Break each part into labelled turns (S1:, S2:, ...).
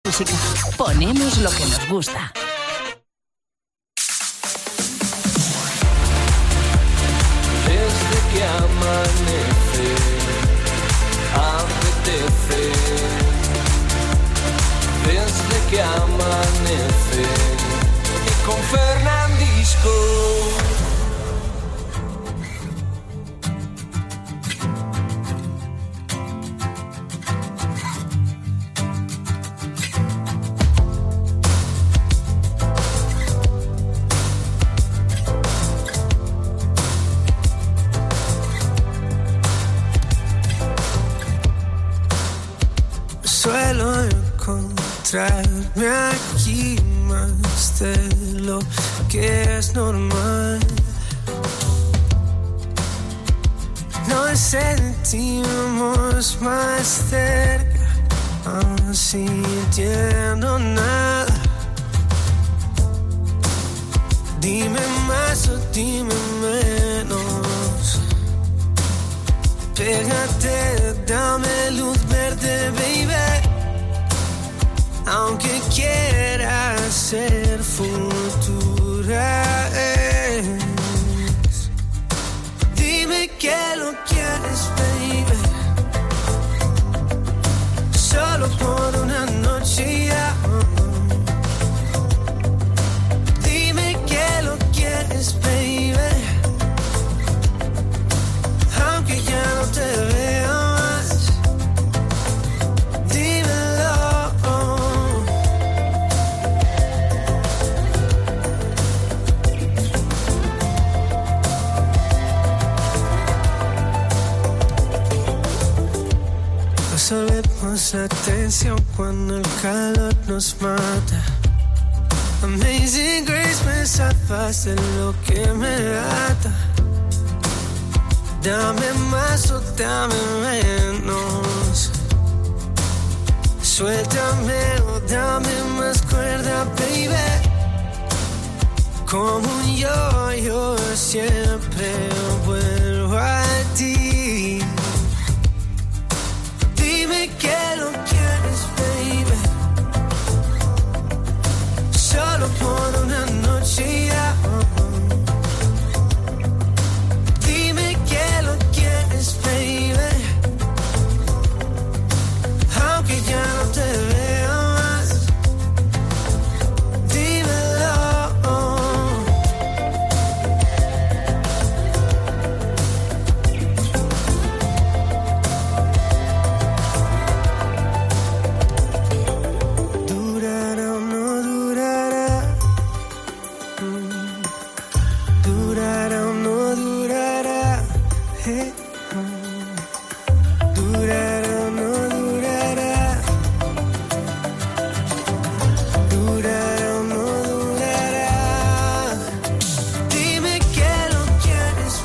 S1: música. Ponemos lo que nos gusta.
S2: Desde que amanece, apetece. Desde que amanece, y con Fernandisco.
S3: Suelo encontrarme aquí más de lo que es normal. Nos sentimos más cerca, aún sintiendo nada. Dime más o dime menos. Pégate, dame luz verde, baby. Aunque quieras ser futura, dime que lo quieres, baby. Solo por una noche ya. Dime que lo quieres, baby. Aunque ya no te veo más, dímelo. No solemos atención cuando el calor nos mata. Amazing Grace, me salvas de lo que me ata. Dame más o dame menos. Suéltame o dame más cuerda, baby. Como un yo siempre vuelvo a ti. Dime que lo quieres, baby. Solo por una noche ya. Baby, aunque ya no te veo más, dímelo. Durará o no durará, durará o no durará, durará o no durará, durará o no durará. Dime que lo quieres,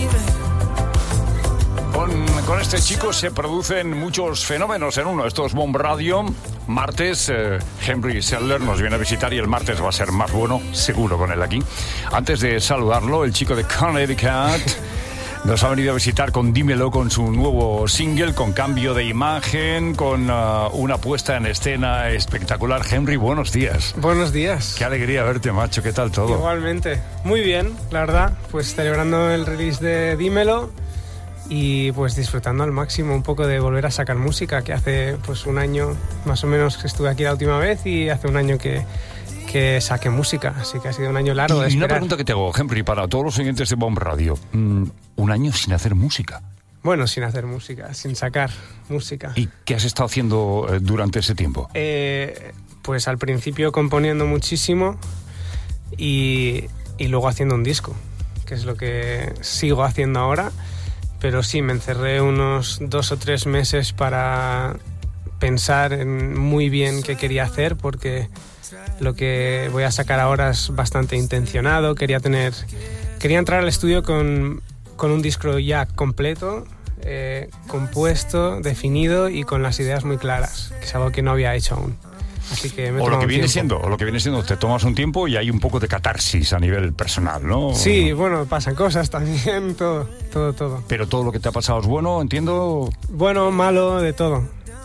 S3: baby.
S4: Con este chico se producen muchos fenómenos en uno. Esto es Bomb Radio. Martes, Henry Settler nos viene a visitar y el martes va a ser más bueno, seguro, con él aquí. Antes de saludarlo, el chico de Connecticut nos ha venido a visitar con Dímelo, con su nuevo single, con cambio de imagen, con una puesta en escena espectacular. Henry, buenos días.
S5: Buenos días.
S4: Qué alegría verte, macho. ¿Qué tal todo?
S5: Igualmente. Muy bien, la verdad. Pues celebrando el release de Dímelo y pues disfrutando al máximo un poco de volver a sacar música, que hace pues un año más o menos que estuve aquí la última vez y hace un año que saque música, así que ha sido un año largo de esperar.
S4: Y una pregunta que te hago, Henry, para todos los oyentes de Bomb Radio. Un año sin hacer música.
S5: Bueno, sin hacer música, sin sacar música.
S4: ¿Y qué has estado haciendo durante ese tiempo?
S5: Pues al principio componiendo muchísimo y luego haciendo un disco, que es lo que sigo haciendo ahora. Pero sí, me encerré unos 2 o 3 meses para pensar en muy bien qué quería hacer, porque lo que voy a sacar ahora es bastante intencionado. Quería entrar al estudio con un disco ya completo, compuesto, definido y con las ideas muy claras, que es algo que no había hecho aún. Así que
S4: lo que viene siendo, te tomas un tiempo y hay un poco de catarsis a nivel personal, ¿no?
S5: Sí, bueno, pasan cosas también, todo.
S4: Pero todo lo que te ha pasado es bueno, entiendo.
S5: Bueno, malo, de todo.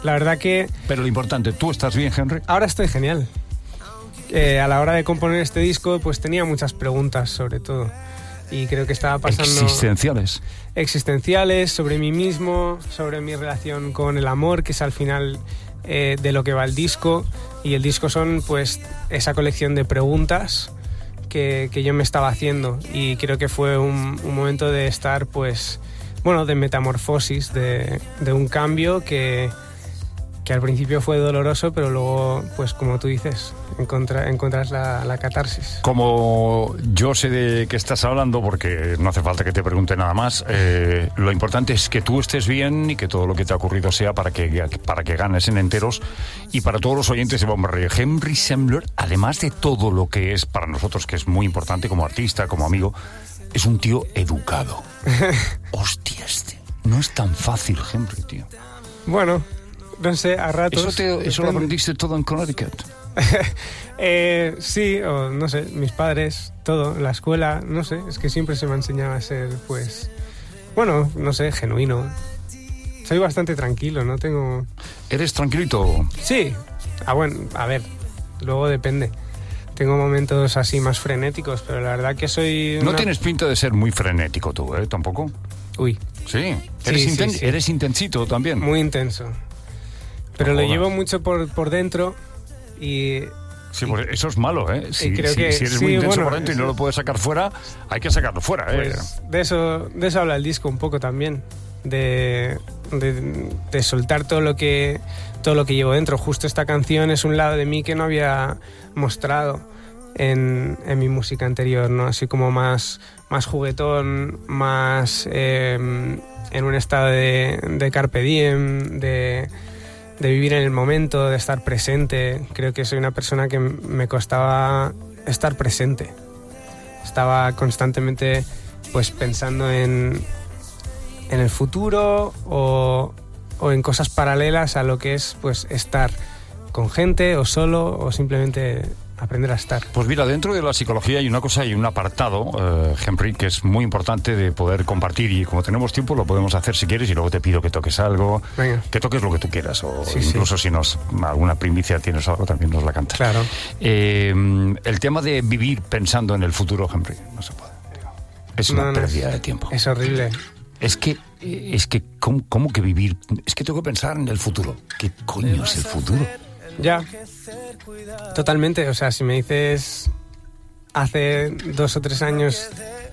S5: La verdad que...
S4: Pero lo importante, ¿tú estás bien, Henry?
S5: Ahora estoy genial. A la hora de componer este disco, pues tenía muchas preguntas, sobre todo. Y creo que estaba pasando... Existenciales, sobre mí mismo, sobre mi relación con el amor, que es al final de lo que va el disco. Y el disco son, pues, esa colección de preguntas que yo me estaba haciendo. Y creo que fue un momento de estar, pues, bueno, de metamorfosis, de un cambio que al principio fue doloroso, pero luego, pues como tú dices, encuentras la catarsis.
S4: Como yo sé de qué estás hablando, porque no hace falta que te pregunte nada más, lo importante es que tú estés bien y que todo lo que te ha ocurrido sea para que ganes en enteros. Y para todos los oyentes de Bomba Radio, Henry Sembler, además de todo lo que es para nosotros, que es muy importante como artista, como amigo, es un tío educado. Hostia, no es tan fácil, Henry, tío.
S5: Bueno... No sé, a ratos...
S4: ¿Eso lo aprendiste todo en Connecticut?
S5: Sí, o no sé, mis padres, todo, la escuela, no sé, es que siempre se me ha enseñado a ser, pues, bueno, no sé, genuino. Soy bastante tranquilo, no tengo...
S4: ¿Eres tranquilito?
S5: Sí, bueno, a ver, luego depende. Tengo momentos así más frenéticos, pero la verdad que soy...
S4: No tienes pinta de ser muy frenético tú, ¿eh? ¿Tampoco?
S5: Uy.
S4: Sí,
S5: sí.
S4: Eres intensito también.
S5: Muy intenso. Pero lo llevo mucho por dentro y...
S4: Sí, pues eso es malo, ¿eh? Si eres muy intenso por dentro y no lo puedes sacar fuera, hay que sacarlo fuera, ¿eh?
S5: Pues de eso habla el disco un poco también, de soltar todo lo que llevo dentro. Justo esta canción es un lado de mí que no había mostrado en mi música anterior, ¿no? Así como más juguetón, más en un estado de carpe diem, de vivir en el momento, de estar presente. Creo que soy una persona que me costaba estar presente. Estaba constantemente, pues, pensando en el futuro o en cosas paralelas a lo que es, pues, estar con gente o solo o simplemente aprender a estar.
S4: Pues mira, dentro de la psicología hay una cosa, hay un apartado, Henry, que es muy importante de poder compartir, y como tenemos tiempo lo podemos hacer si quieres, y luego te pido que toques algo. Venga. Que toques lo que tú quieras, o incluso si alguna primicia tienes algo, también nos la cantas.
S5: Claro.
S4: El tema de vivir pensando en el futuro, Henry, no se puede. Es una pérdida de tiempo.
S5: Es horrible.
S4: Es que ¿cómo que vivir? Es que tengo que pensar en el futuro. ¿Qué coño es el futuro?
S5: Ya, totalmente. O sea, si me dices hace 2 o 3 años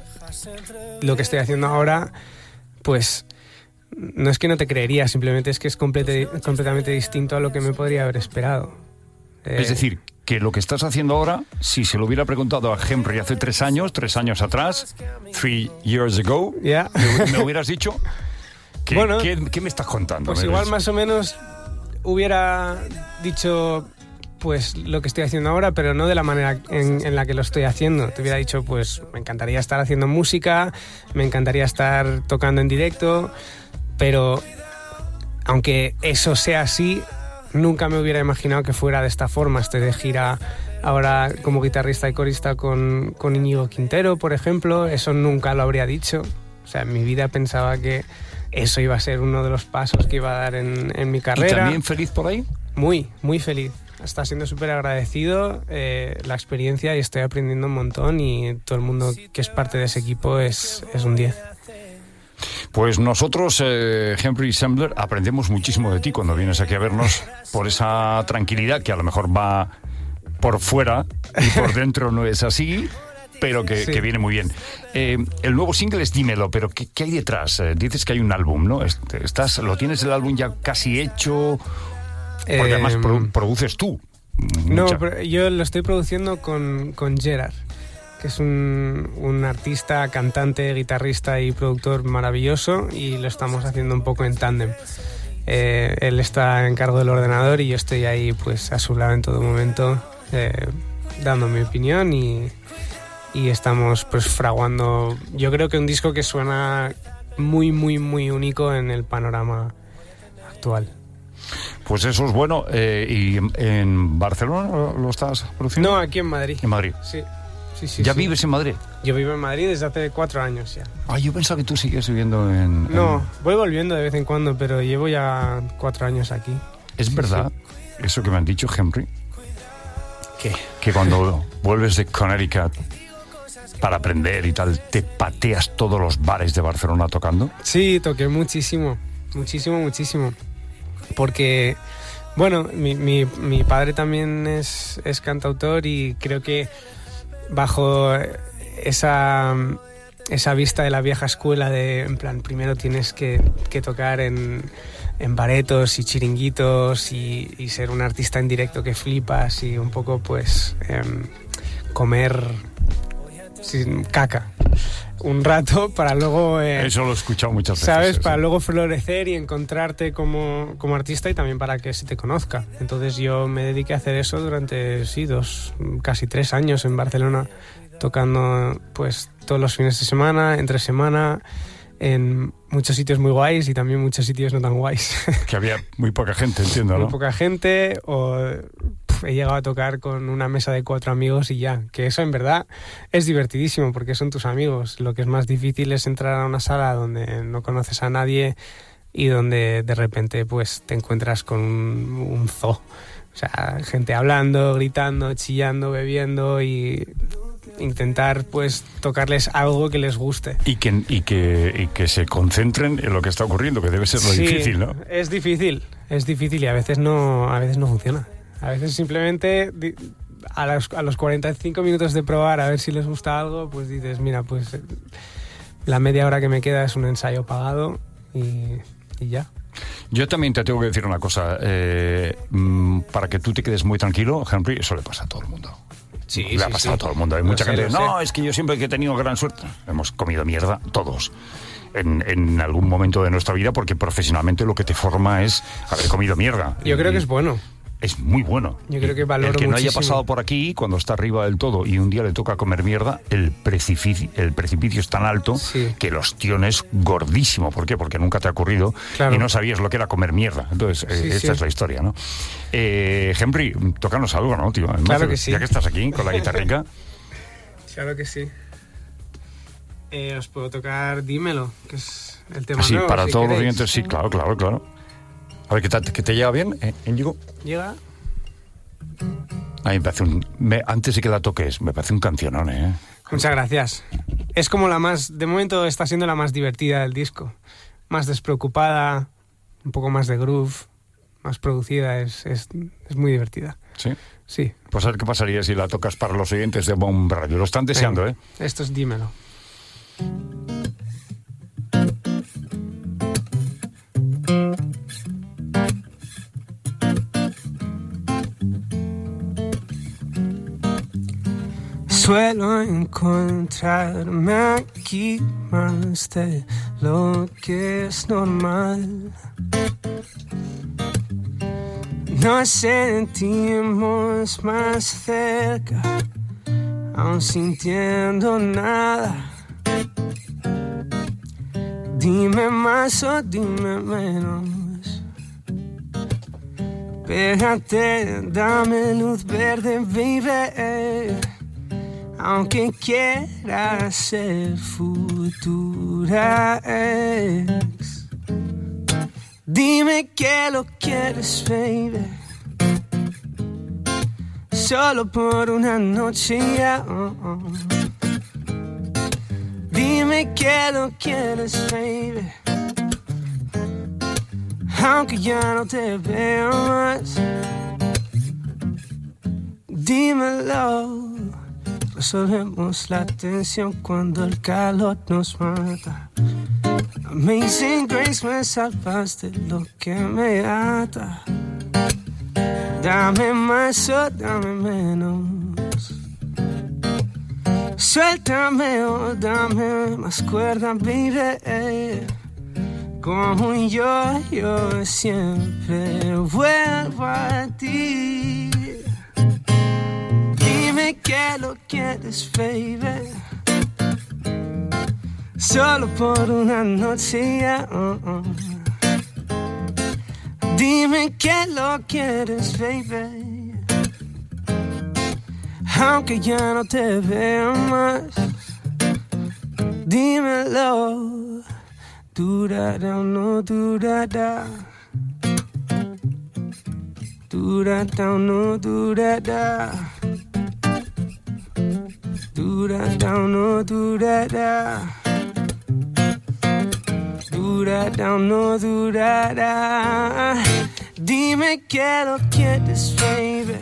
S5: lo que estoy haciendo ahora, pues no es que no te creería, simplemente es que es completamente distinto a lo que me podría haber esperado.
S4: Es decir, que lo que estás haciendo ahora, si se lo hubiera preguntado a Henry hace 3 años atrás, 3 years ago,
S5: yeah.
S4: me hubieras dicho,
S5: bueno,
S4: ¿qué me estás contando?
S5: Pues igual más o menos hubiera dicho, pues, lo que estoy haciendo ahora, pero no de la manera en la que lo estoy haciendo. Te hubiera dicho, pues, me encantaría estar haciendo música, me encantaría estar tocando en directo, pero aunque eso sea así, nunca me hubiera imaginado que fuera de esta forma. Estoy de gira ahora como guitarrista y corista con Íñigo Quintero, por ejemplo. Eso nunca lo habría dicho. O sea, en mi vida pensaba que eso iba a ser uno de los pasos que iba a dar en mi carrera.
S4: ¿Y también feliz por ahí?
S5: Muy, muy feliz. Está siendo súper agradecido la experiencia, y estoy aprendiendo un montón, y todo el mundo que es parte de ese equipo es un 10.
S4: Pues nosotros, Henry Sembler, aprendemos muchísimo de ti cuando vienes aquí a vernos, por esa tranquilidad que a lo mejor va por fuera y por dentro no es así, pero que viene muy bien. El nuevo single es Dímelo, pero ¿qué hay detrás? Dices que hay un álbum, ¿no? ¿Lo tienes el álbum ya casi hecho? Porque además produces tú.
S5: No, pero yo lo estoy produciendo con Gerard, que es un artista, cantante, guitarrista y productor maravilloso, y lo estamos haciendo un poco en tándem. Él está en cargo del ordenador y yo estoy ahí, pues, a su lado en todo momento, dando mi opinión, y estamos, pues, fraguando, yo creo que un disco que suena muy, muy, muy único en el panorama actual.
S4: Pues eso es bueno. ¿Y en Barcelona lo estás produciendo?
S5: No, aquí en Madrid.
S4: ¿En Madrid?
S5: Sí.
S4: ¿Ya vives en Madrid?
S5: Yo vivo en Madrid desde hace 4 años ya.
S4: Yo pensaba que tú sigues viviendo en...
S5: No, voy volviendo de vez en cuando, pero llevo ya 4 años aquí.
S4: ¿Es verdad eso que me han dicho, Henry?
S5: ¿Qué?
S4: Que cuando vuelves de Connecticut para aprender y tal, te pateas todos los bares de Barcelona tocando.
S5: Sí, toqué muchísimo. Porque, bueno, mi padre también es cantautor y creo que bajo esa vista de la vieja escuela de, en plan, primero tienes que tocar en baretos y chiringuitos y ser un artista en directo que flipas y un poco, pues, comer sin caca un rato para luego...
S4: Eso lo he escuchado muchas veces.
S5: ¿Sabes?
S4: Eso.
S5: Para luego florecer y encontrarte como artista y también para que se te conozca. Entonces yo me dediqué a hacer eso durante, casi 3 años en Barcelona, tocando pues todos los fines de semana, entre semana, en muchos sitios muy guays y también muchos sitios no tan guays.
S4: Que había muy poca gente, entiendo, ¿no?
S5: Muy poca gente, o he llegado a tocar con una mesa de 4 amigos y ya. Que eso en verdad es divertidísimo porque son tus amigos. Lo que es más difícil es entrar a una sala donde no conoces a nadie y donde de repente pues te encuentras con un zoo. O sea, gente hablando, gritando, chillando, bebiendo y intentar pues tocarles algo que les guste.
S4: Y que se concentren en lo que está ocurriendo, que debe ser lo difícil, ¿no?
S5: Es difícil y a veces no funciona. A veces simplemente a los 45 minutos de probar a ver si les gusta algo, pues dices, mira, pues la media hora que me queda es un ensayo pagado y ya.
S4: Yo también te tengo que decir una cosa, para que tú te quedes muy tranquilo, Henry, eso le pasa a todo el mundo.
S5: Sí,
S4: le ha pasado a todo el mundo. Hay mucha gente que dice, no, es que yo siempre he tenido gran suerte. Hemos comido mierda, todos, en algún momento de nuestra vida, porque profesionalmente lo que te forma es haber comido mierda.
S5: Yo creo que es bueno.
S4: Es muy bueno.
S5: Yo creo que valoro
S4: el que no haya
S5: muchísimo.
S4: pasado por aquí, cuando está arriba del todo y un día le toca comer mierda, el precipicio es tan alto que el ostión es gordísimo. ¿Por qué? Porque nunca te ha ocurrido y no sabías lo que era comer mierda. Entonces, esta es la historia, ¿no? Henry, tócanos algo, ¿no, tío?
S5: Claro que sí.
S4: Ya que estás aquí con la guitarrica.
S5: Claro que sí. Os puedo tocar Dímelo, que es el tema
S4: Sí,
S5: nuevo,
S4: para
S5: si
S4: todos los
S5: queréis.
S4: oyentes, sí, claro. A ver, ¿que te llega bien, Íñigo?
S5: Llega.
S4: A mí me parece antes de que la toques, me parece un cancionón, ¿eh?
S5: Muchas gracias. Es como de momento está siendo la más divertida del disco. Más despreocupada, un poco más de groove, más producida, es muy divertida.
S4: ¿Sí?
S5: Sí.
S4: Pues a ver qué pasaría si la tocas para los oyentes de Bomb Radio. Lo están deseando, ¿eh?
S5: Esto es Dímelo. Suelo encontrarme aquí más de lo que es normal. Nos sentimos más cerca, aún sintiendo nada. Dime más o dime menos. Pégate, dame luz verde, baby. Aunque quieras ser futura ex. Dime que lo quieres, baby. Solo por una noche, ya. Dime que lo quieres, baby. Aunque ya no te veo más. Dímelo. Resolvemos la tensión cuando el calor nos mata. Amazing Grace, me salvaste lo que me ata. Dame más o dame menos. Suéltame o dame más cuerda, baby. Como yo siempre vuelvo a ti. Dime que lo quieres, baby. Solo por una noche, ya. Dime que lo quieres, baby. Aunque ya no te veo más. Dímelo. Durará o no durará. Do that down, no, do that down. Do that down, no, do that down. Do that down, no, do that down. Dime que lo quieres, baby.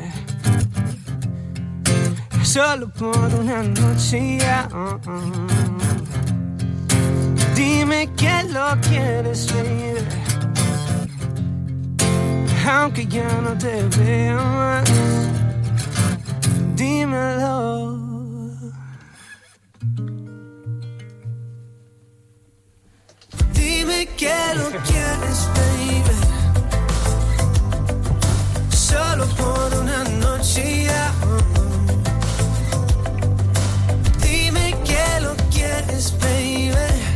S5: Solo por una noche ya. Dime que lo quieres, baby. Aunque ya no te vea más, dímelo. Dime que lo quieres, baby. Solo por una noche ya. Dime que lo quieres, baby.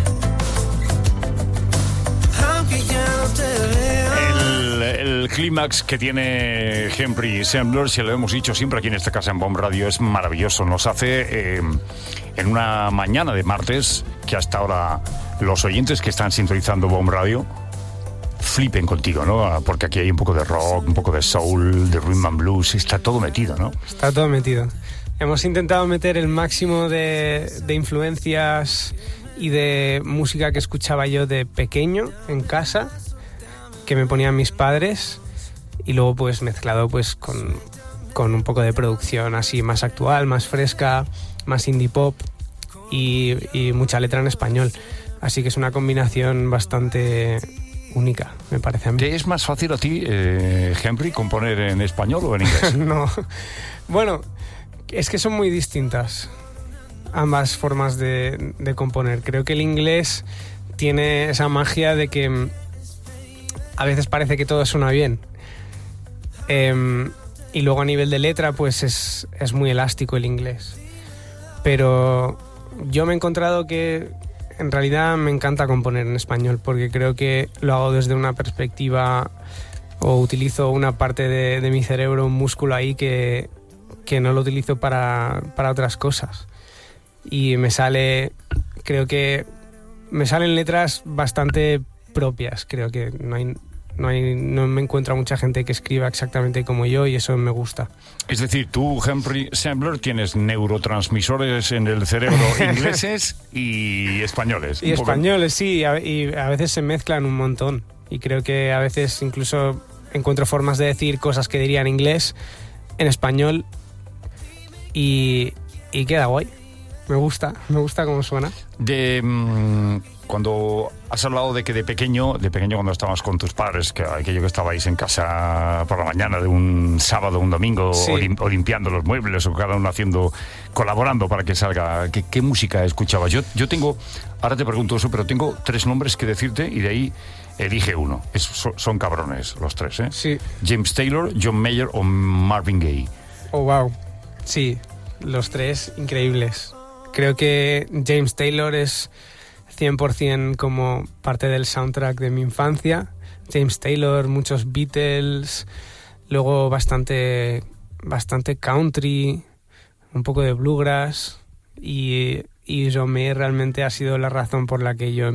S5: Aunque ya no te vea.
S4: El clímax que tiene Henry Sembler, si lo hemos dicho siempre aquí en esta casa en Bomb Radio, es maravilloso. Nos hace en una mañana de martes que hasta ahora los oyentes que están sintonizando Bomb Radio flipen contigo, ¿no? Porque aquí hay un poco de rock, un poco de soul, de rhythm and blues, está todo metido, ¿no?
S5: Está todo metido. Hemos intentado meter el máximo de influencias y de música que escuchaba yo de pequeño en casa, que me ponían mis padres, y luego pues mezclado pues con un poco de producción así más actual, más fresca, más indie pop y mucha letra en español. Así que es una combinación bastante única, me parece a mí.
S4: ¿Te es más fácil a ti, Henry, componer en español o en inglés?
S5: No, bueno, es que son muy distintas ambas formas de componer. Creo que el inglés tiene esa magia de que a veces parece que todo suena bien. Y luego a nivel de letra pues es muy elástico el inglés. Pero yo me he encontrado que en realidad me encanta componer en español, porque creo que lo hago desde una perspectiva, o utilizo una parte de mi cerebro, un músculo ahí que no lo utilizo para otras cosas. Y creo que me salen letras bastante propias. Creo que no me encuentro a mucha gente que escriba exactamente como yo, y eso me gusta.
S4: Es decir, tú, Henry Sembler, tienes neurotransmisores en el cerebro ingleses y españoles.
S5: Y españoles, sí, y a veces se mezclan un montón. Y creo que a veces incluso encuentro formas de decir cosas que diría en inglés, en español, y queda guay. Me gusta cómo suena.
S4: Cuando has hablado de que de pequeño cuando estabas con tus padres, que aquello que estabais en casa por la mañana de un sábado, un domingo, sí, o limpiando los muebles, o cada uno colaborando para que salga, ¿qué música escuchabas? Yo tengo, ahora te pregunto eso, pero tengo 3 nombres que decirte y de ahí elige uno. Son cabrones los 3, ¿eh?
S5: Sí.
S4: James Taylor, John Mayer o Marvin Gaye.
S5: Oh, wow. Sí, los 3 increíbles. Creo que James Taylor es 100% como parte del soundtrack de mi infancia. James Taylor, muchos Beatles, luego bastante country, un poco de bluegrass, y John Mayer realmente ha sido la razón por la que yo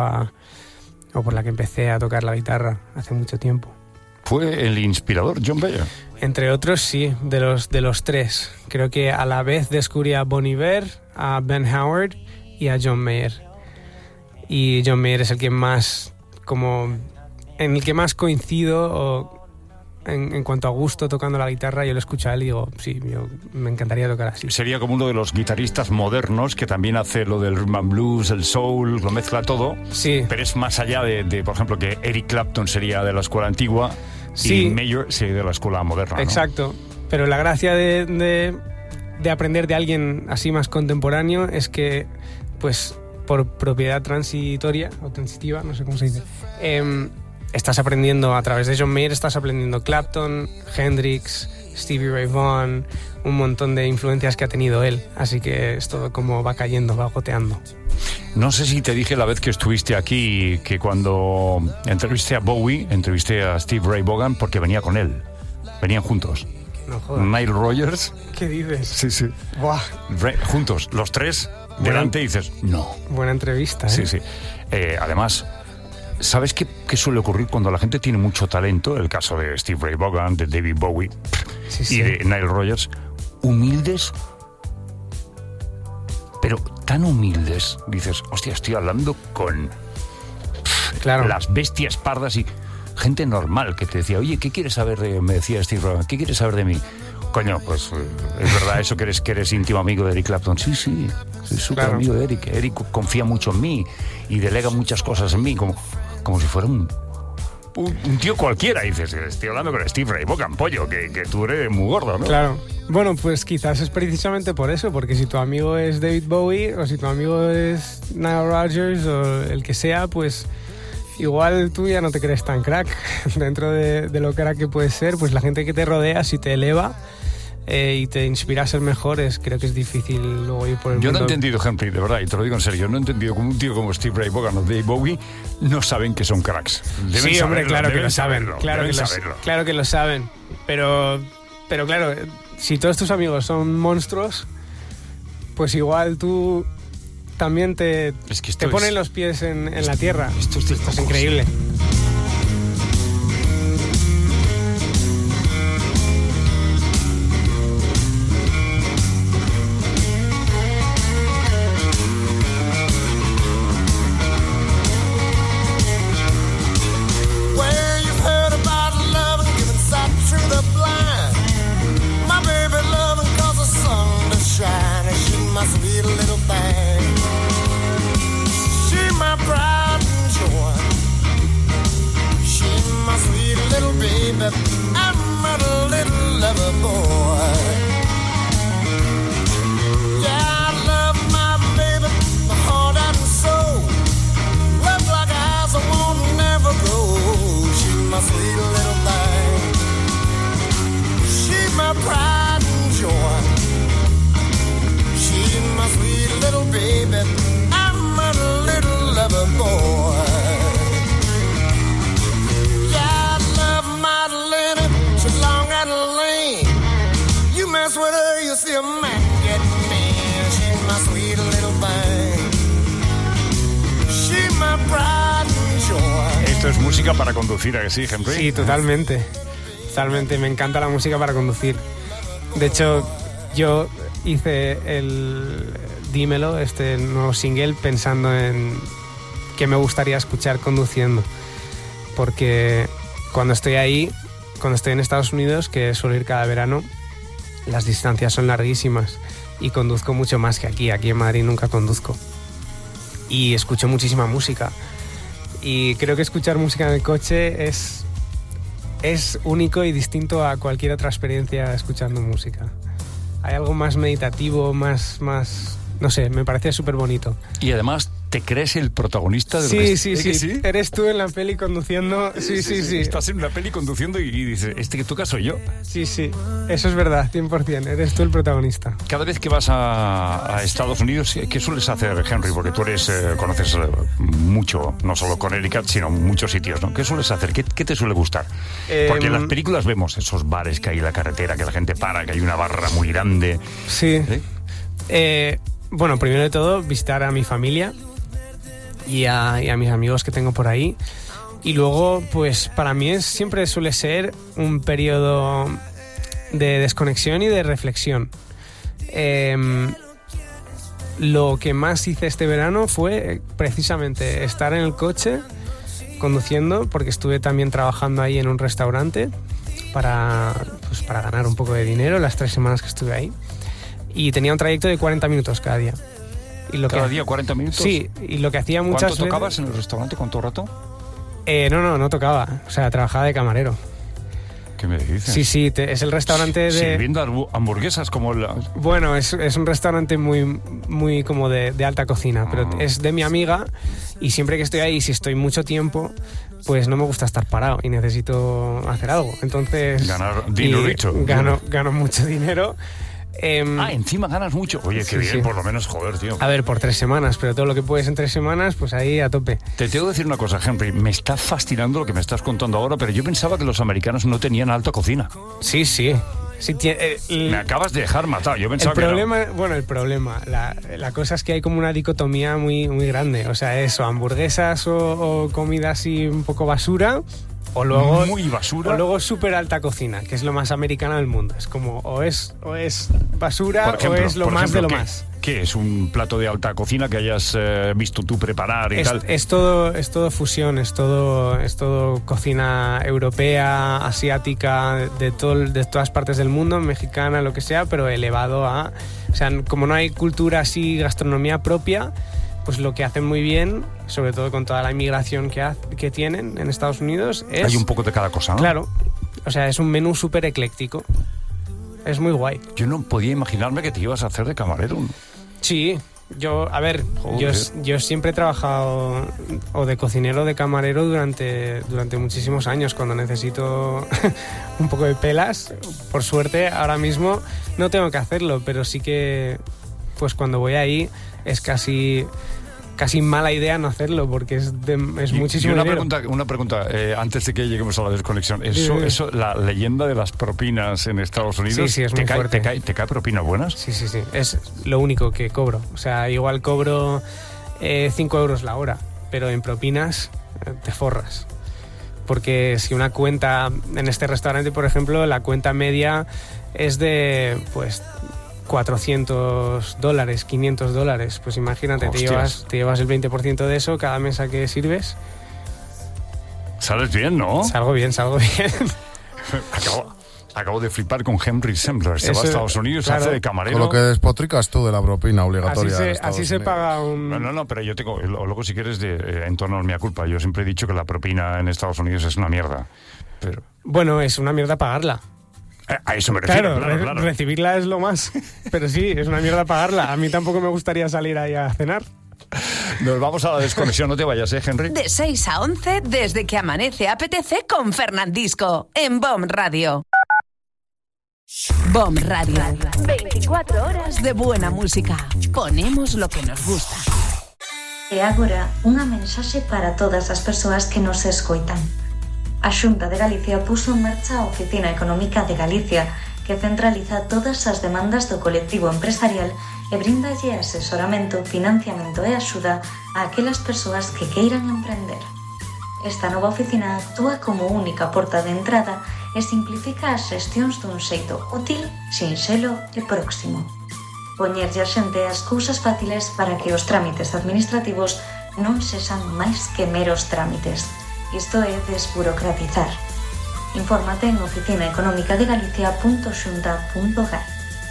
S5: por la que empecé a tocar la guitarra hace mucho tiempo.
S4: ¿Fue el inspirador John Mayer?
S5: Entre otros, sí, de los 3. Creo que a la vez descubrí a Bon Iver, a Ben Howard y a John Mayer. Y John Mayer es el que más, en el que más coincido, o en cuanto a gusto tocando la guitarra. Yo lo escucho a él y digo, sí, me encantaría tocar así.
S4: Sería como uno de los guitarristas modernos que también hace lo del rhythm and blues, el soul, lo mezcla todo.
S5: Sí.
S4: Pero es más allá de por ejemplo, que Eric Clapton sería de la escuela antigua, sí, y Mayer sería de la escuela moderna, ¿no?
S5: Exacto. Pero la gracia de aprender de alguien así más contemporáneo es que, pues, por propiedad transitoria o transitiva, no sé cómo se dice, estás aprendiendo a través de John Mayer, estás aprendiendo Clapton, Hendrix, Stevie Ray Vaughan, un montón de influencias que ha tenido él. Así que es todo como va cayendo, va goteando.
S4: No sé si te dije la vez que estuviste aquí que cuando entrevisté a Bowie, entrevisté a Steve Ray Vaughan porque venía con él. Venían juntos.
S5: No jodas.
S4: Nile Rodgers.
S5: ¿Qué dices?
S4: Sí.
S5: Buah.
S4: Juntos, los 3, delante, y dices, no.
S5: Buena entrevista, ¿eh?
S4: Sí. Además, ¿Sabes qué suele ocurrir cuando la gente tiene mucho talento? El caso de Steve Ray Vaughan, de David Bowie y de Nile Rodgers. Humildes, pero tan humildes. Dices, hostia, estoy hablando con las bestias pardas y gente normal que te decía, oye, ¿qué quieres saber me decía Steve Ray Vaughan, ¿qué quieres saber de mí? Coño, pues es verdad eso que eres íntimo amigo de Eric Clapton. Sí, soy súper amigo de Eric. Eric confía mucho en mí y delega muchas cosas en mí, como si fuera un tío cualquiera. Y dices, estoy hablando con Steve Ray Vaughan, pollo, que tú eres muy gordo, ¿no?
S5: Claro. Bueno, pues quizás es precisamente por eso, porque si tu amigo es David Bowie o si tu amigo es Nile Rodgers o el que sea, pues igual tú ya no te crees tan crack. Dentro de lo crack que puedes ser, pues la gente que te rodea, si te eleva y te inspira a ser mejores, creo que es difícil luego ir por el mundo.
S4: Yo no he entendido, Henry, de verdad, y te lo digo en serio, no he entendido como un tío como Steve Ray Vaughan o Dave Bowie no saben que son cracks.
S5: Sí, hombre, claro que lo saben. Claro que lo saben. Pero claro, si todos tus amigos son monstruos, pues igual tú también te ponen los pies en la tierra. Esto es increíble.
S4: Esto es música para conducir, ¿a que sí, Henry?
S5: Sí, totalmente. Totalmente, me encanta la música para conducir. De hecho, yo hice el Dímelo, este nuevo single, pensando en qué me gustaría escuchar conduciendo. Porque cuando estoy ahí, cuando estoy en Estados Unidos, que suelo ir cada verano, las distancias son larguísimas y conduzco mucho más que aquí. Aquí en Madrid nunca conduzco. Y escucho muchísima música. Y creo que escuchar música en el coche es único y distinto a cualquier otra experiencia escuchando música. Hay algo más meditativo, más no sé, me parece súper bonito.
S4: Y además, ¿te crees el protagonista de lo que
S5: sí. Eres tú en la peli conduciendo. Sí.
S4: Estás en la peli conduciendo y dices, ¿este que toca soy yo?
S5: Sí, eso es verdad, 100%. Eres tú el protagonista.
S4: Cada vez que vas a Estados Unidos, ¿qué sueles hacer, Henry? Porque tú conoces mucho, no solo Connecticut, sino muchos sitios, ¿no? ¿Qué sueles hacer? ¿Qué te suele gustar? Porque en las películas vemos esos bares que hay en la carretera, que la gente para, que hay una barra muy grande.
S5: Sí. Bueno, primero de todo, visitar a mi familia y a mis amigos que tengo por ahí. Y luego, pues para mí siempre suele ser un periodo de desconexión y de reflexión. Lo que más hice este verano fue precisamente estar en el coche conduciendo, porque estuve también trabajando ahí en un restaurante para ganar un poco de dinero las 3 semanas que estuve ahí. Y tenía un trayecto de 40 minutos cada día.
S4: ¿Cada día 40 minutos?
S5: Sí, y lo que hacía muchas veces...
S4: ¿Cuánto tocabas en el restaurante? ¿Cuánto rato?
S5: No tocaba. O sea, trabajaba de camarero.
S4: ¿Qué me dices?
S5: Sí, es el restaurante de...
S4: Sirviendo hamburguesas como la...
S5: Bueno, es un restaurante muy como de alta cocina, pero es de mi amiga y siempre que estoy ahí, si estoy mucho tiempo, pues no me gusta estar parado y necesito hacer algo. Entonces...
S4: Ganar dinerito.
S5: Gano mucho dinero.
S4: Encima ganas mucho. Oye, qué bien, por lo menos, joder, tío.
S5: A ver, por 3 semanas, pero todo lo que puedes en 3 semanas, pues ahí a tope.
S4: Te tengo que decir una cosa, Henry, me está fascinando lo que me estás contando ahora, pero yo pensaba que los americanos no tenían alta cocina.
S5: Sí.
S4: Me acabas de dejar matado. Yo pensaba
S5: el problema, la cosa es que hay como una dicotomía muy, muy grande. O sea, eso, hamburguesas o comida así un poco basura, o luego
S4: muy basura,
S5: o luego súper alta cocina, que es lo más americano del mundo. Es como o es basura, por ejemplo, o es lo más de lo más.
S4: ¿Qué es un plato de alta cocina que hayas visto tú preparar y tal?
S5: Es todo fusión, es todo cocina europea, asiática, de todas partes del mundo, mexicana, lo que sea, pero elevado a... O sea, como no hay cultura así, gastronomía propia, pues lo que hacen muy bien, sobre todo con toda la inmigración que tienen en Estados Unidos, es...
S4: Hay un poco de cada cosa, ¿no?
S5: Claro. O sea, es un menú súper ecléctico. Es muy guay.
S4: Yo no podía imaginarme que te ibas a hacer de camarero.
S5: Sí, yo siempre he trabajado o de cocinero o de camarero durante muchísimos años. Cuando necesito un poco de pelas, por suerte ahora mismo no tengo que hacerlo, pero sí que pues cuando voy ahí es casi mala idea no hacerlo, porque es muchísimo dinero.
S4: Una pregunta antes de que lleguemos a la desconexión. Eso, la leyenda de las propinas en Estados Unidos.
S5: Sí, es muy fuerte.
S4: ¿Te cae propinas buenas?
S5: Sí. Es lo único que cobro. O sea, igual cobro 5 euros la hora, pero en propinas te forras. Porque si una cuenta, en este restaurante, por ejemplo, la cuenta media es de, pues... $400, $500, pues imagínate, te llevas el 20% de eso cada mesa que sirves.
S4: Sales bien, ¿no?
S5: Salgo bien.
S4: Acabo de flipar con Henry Sembler. Se va a Estados Unidos, claro, hace de camarero.
S6: Con lo que despotricas tú de la propina obligatoria.
S5: Así se paga un...
S4: No, pero yo tengo... Luego, si quieres, en torno a mi culpa. Yo siempre he dicho que la propina en Estados Unidos es una mierda. Pero... Bueno,
S5: es una mierda pagarla.
S4: A eso me refiero,
S5: claro. Recibirla es lo más. Pero sí, es una mierda pagarla. A mí tampoco me gustaría salir ahí a cenar.
S4: Nos vamos a la desconexión, no te vayas, Henry.
S1: De 6 a 11, desde que amanece apetece con Fernandisco, en BOM Radio. BOM Radio. 24 horas de buena música. Ponemos lo que nos gusta.
S7: E agora, unha mensaxe para todas as persoas que nos escoitan. A Xunta de Galicia puso en marcha a Oficina Económica de Galicia, que centraliza todas as demandas do colectivo empresarial e brindalle asesoramento, financiamento e axuda a aquelas persoas que queiran emprender. Esta nova oficina actúa como única porta de entrada e simplifica as xestións dun xeito útil, sinxelo e próximo. Poñerlle a xente as cousas fáciles para que os trámites administrativos non sexan máis que meros trámites. Isto é desburocratizar. Infórmate en oficinaeconomicadegalicia.xunta.gal.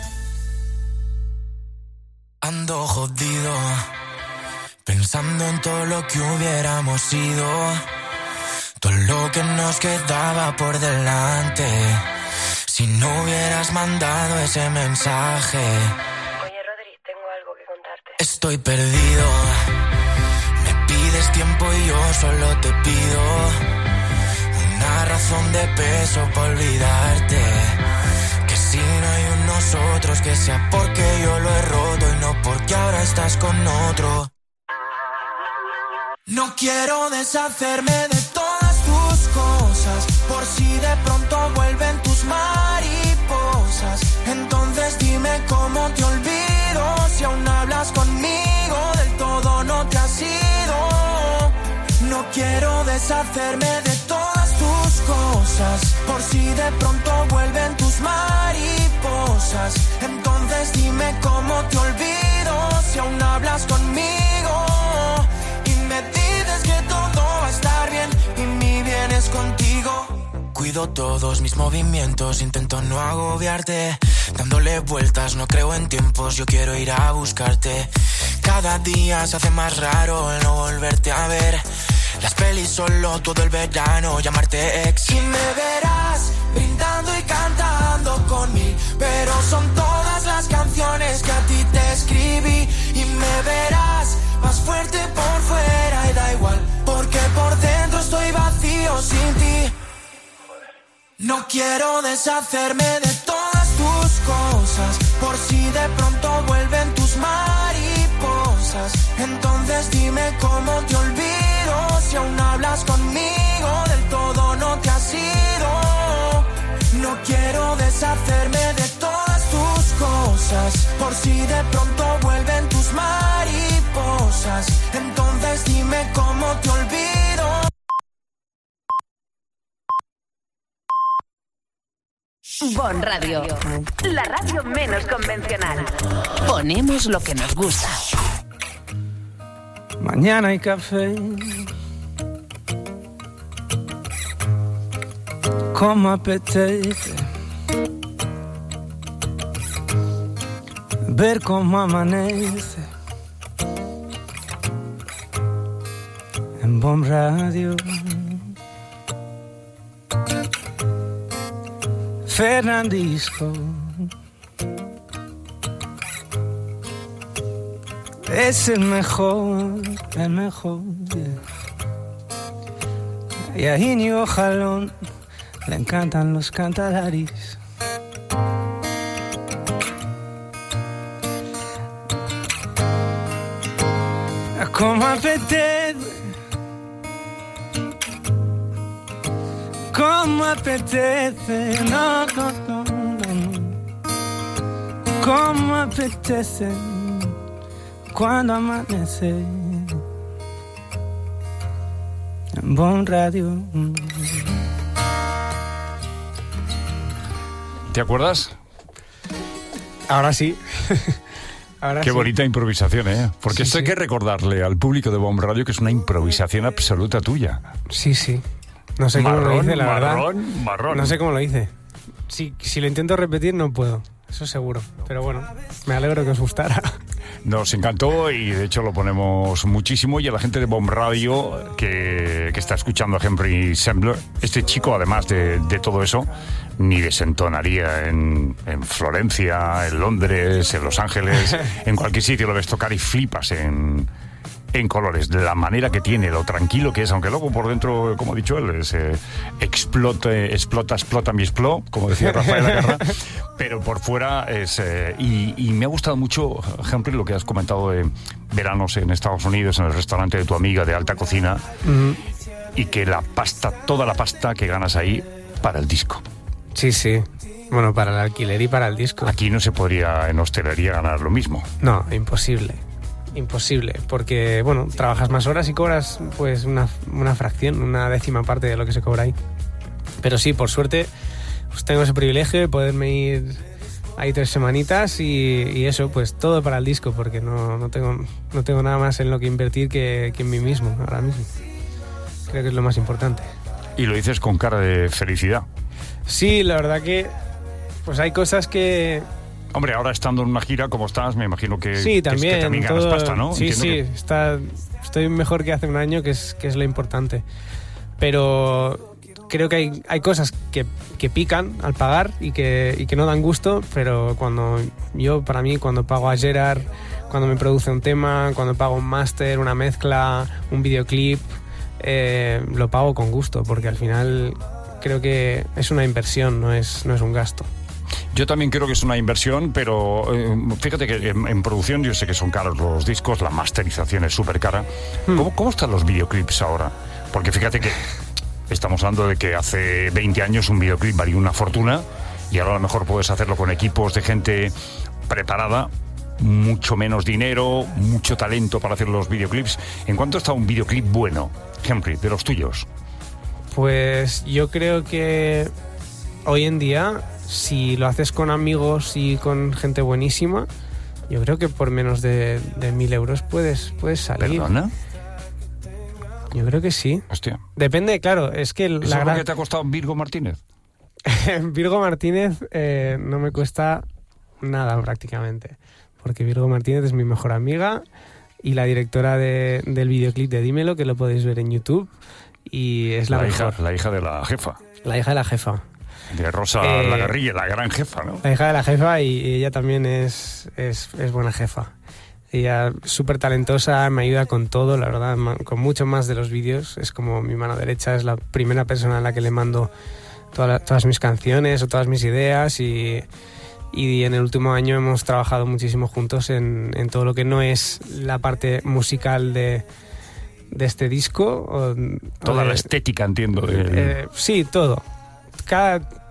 S8: Ando jodido, pensando en todo lo que hubiéramos sido, todo lo que nos quedaba por delante, si no hubieras mandado ese mensaje.
S9: Oye, Rodri, tengo algo que contarte.
S8: Estoy perdido. Pides tiempo y yo solo te pido una razón de peso para olvidarte. Que si no hay un nosotros, que sea porque yo lo he roto y no porque ahora estás con otro. No quiero deshacerme de todas tus cosas, por si de pronto vuelven tus mariposas. Entonces dime cómo te olvido, si aún hablas conmigo, del todo no te has ido. No quiero deshacerme de todas tus cosas, por si de pronto vuelven tus mariposas. Entonces dime cómo te olvido, si aún hablas conmigo y me dices que todo va a estar bien y mi bien es contigo. Cuido todos mis movimientos, intento no agobiarte, dándole vueltas, no creo en tiempos, yo quiero ir a buscarte. Cada día se hace más raro el no volverte a ver. Las pelis solo todo el verano, llamarte ex. Y me verás brindando y cantando con mil, pero son todas las canciones que a ti te escribí. Y me verás más fuerte por fuera y da igual, porque por dentro estoy vacío sin ti. No quiero deshacerme de todas tus cosas, por si de pronto vuelven tus mariposas. Entonces dime cómo te olvido, si aún hablas conmigo, del todo no te has ido. No quiero deshacerme cosas, por si de pronto vuelven tus mariposas. Entonces dime cómo te olvido.
S1: Bon Radio, la radio menos convencional. Ponemos lo que nos gusta.
S3: Mañana hay café. Como apetece ver cómo amanece en Bon Radio. Fernandisco es el mejor, yeah. Y a Íñigo Jalón le encantan los cantalaris. Como apetece, como apetece, no, no, no, no. Como apetece cuando amanece en Bon Radio.
S4: ¿Te acuerdas?
S5: Ahora sí. Ahora
S4: Qué
S5: sí.
S4: bonita improvisación, ¿eh? Porque
S5: Sí,
S4: esto hay
S5: sí.
S4: que recordarle al público de Bon Radio que es una improvisación absoluta tuya.
S5: Sí, sí. No sé cómo lo hice, la verdad.
S4: Marrón.
S5: No sé cómo lo hice. Si lo intento repetir, no puedo. Eso seguro. Pero bueno, me alegro que os gustara.
S4: Nos encantó y de hecho lo ponemos muchísimo. Y a la gente de Bon Radio que está escuchando a Henry Sembler, este chico, además de todo eso, ni desentonaría en Florencia, en Londres, en Los Ángeles, en cualquier sitio lo ves tocar y flipas en colores, de la manera que tiene, lo tranquilo que es, aunque luego por dentro, como ha dicho él, es explota, mi explot, como decía Rafael Agarra, pero por fuera es... y me ha gustado mucho, Henry, lo que has comentado de veranos en Estados Unidos, en el restaurante de tu amiga de alta cocina, y que la pasta, toda la pasta que ganas ahí, para el disco.
S5: Sí, sí. Bueno, para el alquiler y para el disco.
S4: Aquí no se podría en hostelería ganar lo mismo.
S5: No, imposible. Imposible, porque, bueno, trabajas más horas y cobras pues una fracción, una décima parte de lo que se cobra ahí. Pero sí, por suerte, pues tengo ese privilegio de poderme ir ahí 3 semanitas y eso, pues todo para el disco, porque no tengo nada más en lo que invertir que en mí mismo, ahora mismo. Creo que es lo más importante.
S4: Y lo dices con cara de felicidad.
S5: Sí, la verdad que pues hay cosas que...
S4: Hombre, ahora estando en una gira como estás, me imagino que,
S5: sí, también,
S4: que también ganas pasta, ¿no?
S5: Sí,
S4: Entiendo
S5: sí,
S4: que...
S5: estoy mejor que hace un año, que es lo importante. Pero creo que hay cosas que pican al pagar y que no dan gusto, pero para mí, cuando pago a Gerard, cuando me produce un tema, cuando pago un máster, una mezcla, un videoclip, lo pago con gusto, porque al final creo que es una inversión, no es un gasto.
S4: Yo también creo que es una inversión, pero fíjate que en producción yo sé que son caros los discos, la masterización es súper cara. ¿Cómo están los videoclips ahora? Porque fíjate que estamos hablando de que hace 20 años un videoclip valía una fortuna y ahora a lo mejor puedes hacerlo con equipos de gente preparada, mucho menos dinero, mucho talento para hacer los videoclips. ¿En cuánto está un videoclip bueno, Henry, de los tuyos?
S5: Pues yo creo que hoy en día, si lo haces con amigos y con gente buenísima, yo creo que por menos de 1.000 euros puedes salir.
S4: ¿Perdona?
S5: Yo creo que sí.
S4: Hostia.
S5: Depende, claro, es que...
S4: ¿Eso es lo que te ha costado Virgo Martínez?
S5: Virgo Martínez no me cuesta nada prácticamente, porque Virgo Martínez es mi mejor amiga y la directora del videoclip de Dímelo, que lo podéis ver en YouTube, y es la mejor.
S4: La hija de la jefa.
S5: La hija de la jefa.
S4: De Rosa Lagarrilla, la gran jefa, ¿no?
S5: La hija de la jefa, y ella también es buena jefa. Ella es súper talentosa, me ayuda con todo, la verdad, con mucho más de los vídeos. Es como mi mano derecha, es la primera persona a la que le mando todas mis canciones o todas mis ideas, y en el último año hemos trabajado muchísimo juntos en todo lo que no es la parte musical de este disco.
S4: Toda la estética, entiendo.
S5: Sí, todo.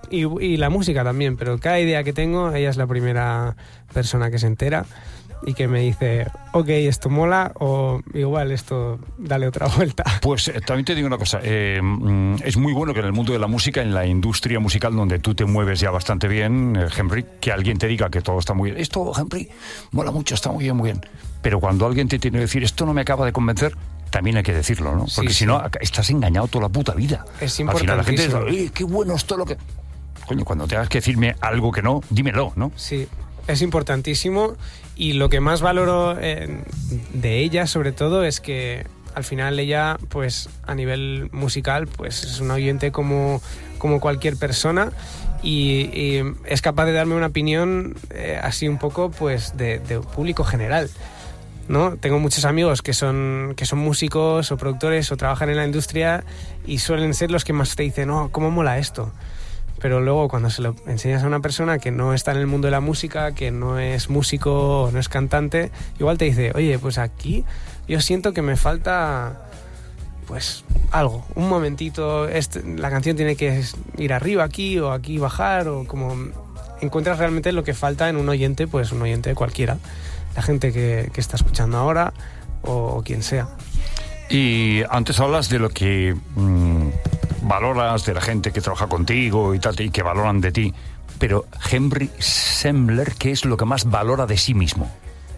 S5: y la música también, pero cada idea que tengo, ella es la primera persona que se entera y que me dice, ok, esto mola, o igual esto dale otra vuelta.
S4: Pues también te digo una cosa, es muy bueno que en el mundo de la música, en la industria musical donde tú te mueves ya bastante bien, Henry, que alguien te diga que todo está muy bien. Esto, Henry, mola mucho, está muy bien, muy bien. Pero cuando alguien te tiene que decir, esto no me acaba de convencer, también hay que decirlo, ¿no? Porque si no, estás engañado toda la puta vida.
S5: Es
S4: al final la gente
S5: importantísimo.
S4: qué bueno es todo lo que... Coño, cuando tengas que decirme algo que no, dímelo, ¿no?
S5: Sí, es importantísimo, y lo que más valoro de ella, sobre todo, es que al final ella, pues a nivel musical, pues es un oyente como cualquier persona, y es capaz de darme una opinión así un poco, pues de público general, ¿no? Tengo muchos amigos que son músicos o productores o trabajan en la industria, y suelen ser los que más te dicen, no, ¿cómo mola esto? Pero luego cuando se lo enseñas a una persona que no está en el mundo de la música, que no es músico o no es cantante, igual te dice, oye, pues aquí yo siento que me falta pues algo, un momentito, la canción tiene que ir arriba aquí o aquí bajar, o como encuentras realmente lo que falta en un oyente, pues un oyente cualquiera, la gente que está escuchando ahora o quien sea.
S4: Y antes hablas de lo que valoras de la gente que trabaja contigo y tal, y que valoran de ti. Pero Henry Sembler, ¿qué es lo que más valora de sí mismo?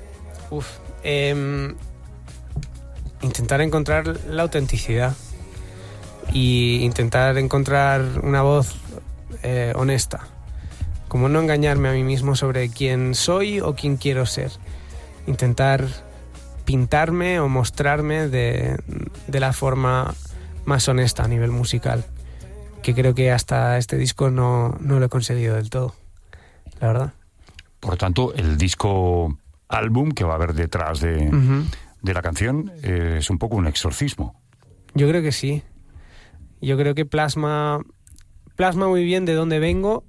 S5: Intentar encontrar la autenticidad y intentar encontrar una voz honesta. Como no engañarme a mí mismo sobre quién soy o quién quiero ser. Intentar pintarme o mostrarme de la forma más honesta a nivel musical, que creo que hasta este disco no lo he conseguido del todo, la verdad.
S4: Por lo tanto, el disco álbum que va a haber detrás de la canción es un poco un exorcismo.
S5: Yo creo que sí. Yo creo que plasma muy bien de dónde vengo,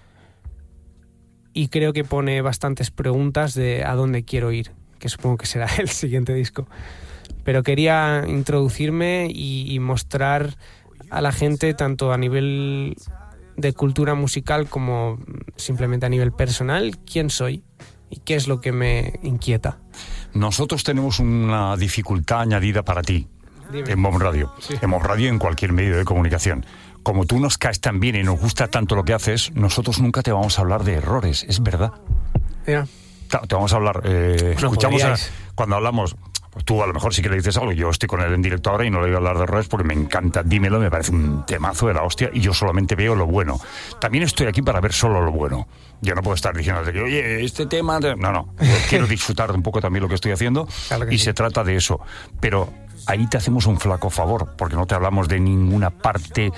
S5: y creo que pone bastantes preguntas de a dónde quiero ir, que supongo que será el siguiente disco. Pero quería introducirme y mostrar a la gente, tanto a nivel de cultura musical como simplemente a nivel personal, quién soy y qué es lo que me inquieta.
S4: Nosotros tenemos una dificultad añadida para ti. Dime. En Bomb Radio. Sí. En Bomb Radio, en cualquier medio de comunicación. Como tú nos caes tan bien y nos gusta tanto lo que haces, nosotros nunca te vamos a hablar de errores, ¿es verdad?
S5: Yeah.
S4: Te vamos a hablar... escuchamos cuando hablamos... Pues tú a lo mejor sí que le dices algo, yo estoy con él en directo ahora y no le voy a hablar de errores porque me encanta, dímelo, me parece un temazo de la hostia y yo solamente veo lo bueno. También estoy aquí para ver solo lo bueno. Yo no puedo estar diciéndote que, oye, este tema... No, yo quiero disfrutar un poco también lo que estoy haciendo, claro que y sí. Se trata de eso. Pero ahí te hacemos un flaco favor, porque no te hablamos de ninguna parte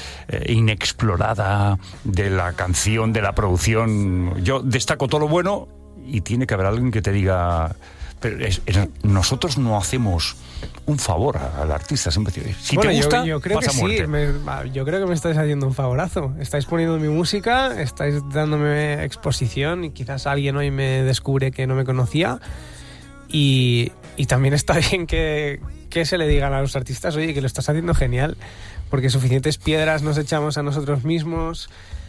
S4: inexplorada de la canción, de la producción. Yo destaco todo lo bueno y tiene que haber alguien que te diga... Pero nosotros no hacemos un favor al artista, siempre si bueno, te gusta,
S5: yo creo que sí, yo creo que me estáis haciendo un favorazo. Estáis poniendo mi música, estáis dándome exposición y quizás alguien hoy me descubre que no me conocía, y también está bien que se le digan a los artistas, oye, que lo estás haciendo genial, porque suficientes piedras nos echamos a nosotros mismos.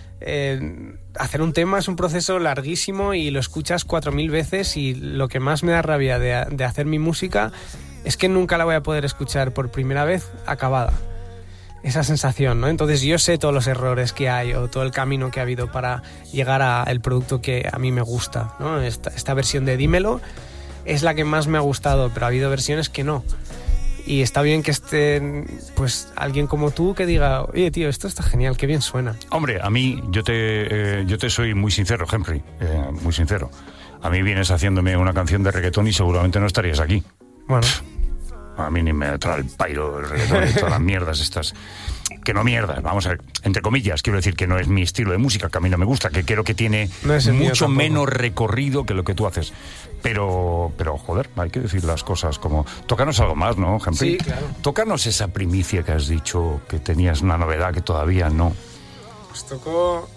S5: Hacer un tema es un proceso larguísimo y lo escuchas 4000 veces, y lo que más me da rabia de hacer mi música es que nunca la voy a poder escuchar por primera vez acabada. Esa sensación, ¿no? Entonces yo sé todos los errores que hay o todo el camino que ha habido para llegar al producto que a mí me gusta, ¿no? Esta versión de Dímelo es la que más me ha gustado, pero ha habido versiones que no. Y está bien que esté pues alguien como tú que diga, oye, tío, esto está genial, qué bien suena.
S4: Hombre, a mí, yo te soy muy sincero, Henry, muy sincero. A mí vienes haciéndome una canción de reggaetón y seguramente no estarías aquí.
S5: Bueno.
S4: A mí ni me trae el pairo el reggaetón y todas las mierdas estas. Que no mierdas, vamos a ver, entre comillas, quiero decir que no es mi estilo de música, que a mí no me gusta, que creo que tiene mucho menos recorrido que lo que tú haces. Pero, joder, hay que decir las cosas como... Tócanos algo más, ¿no, Henry?
S5: Sí, claro.
S4: Tócanos esa primicia que has dicho, que tenías una novedad que todavía no.
S5: Pues tocó...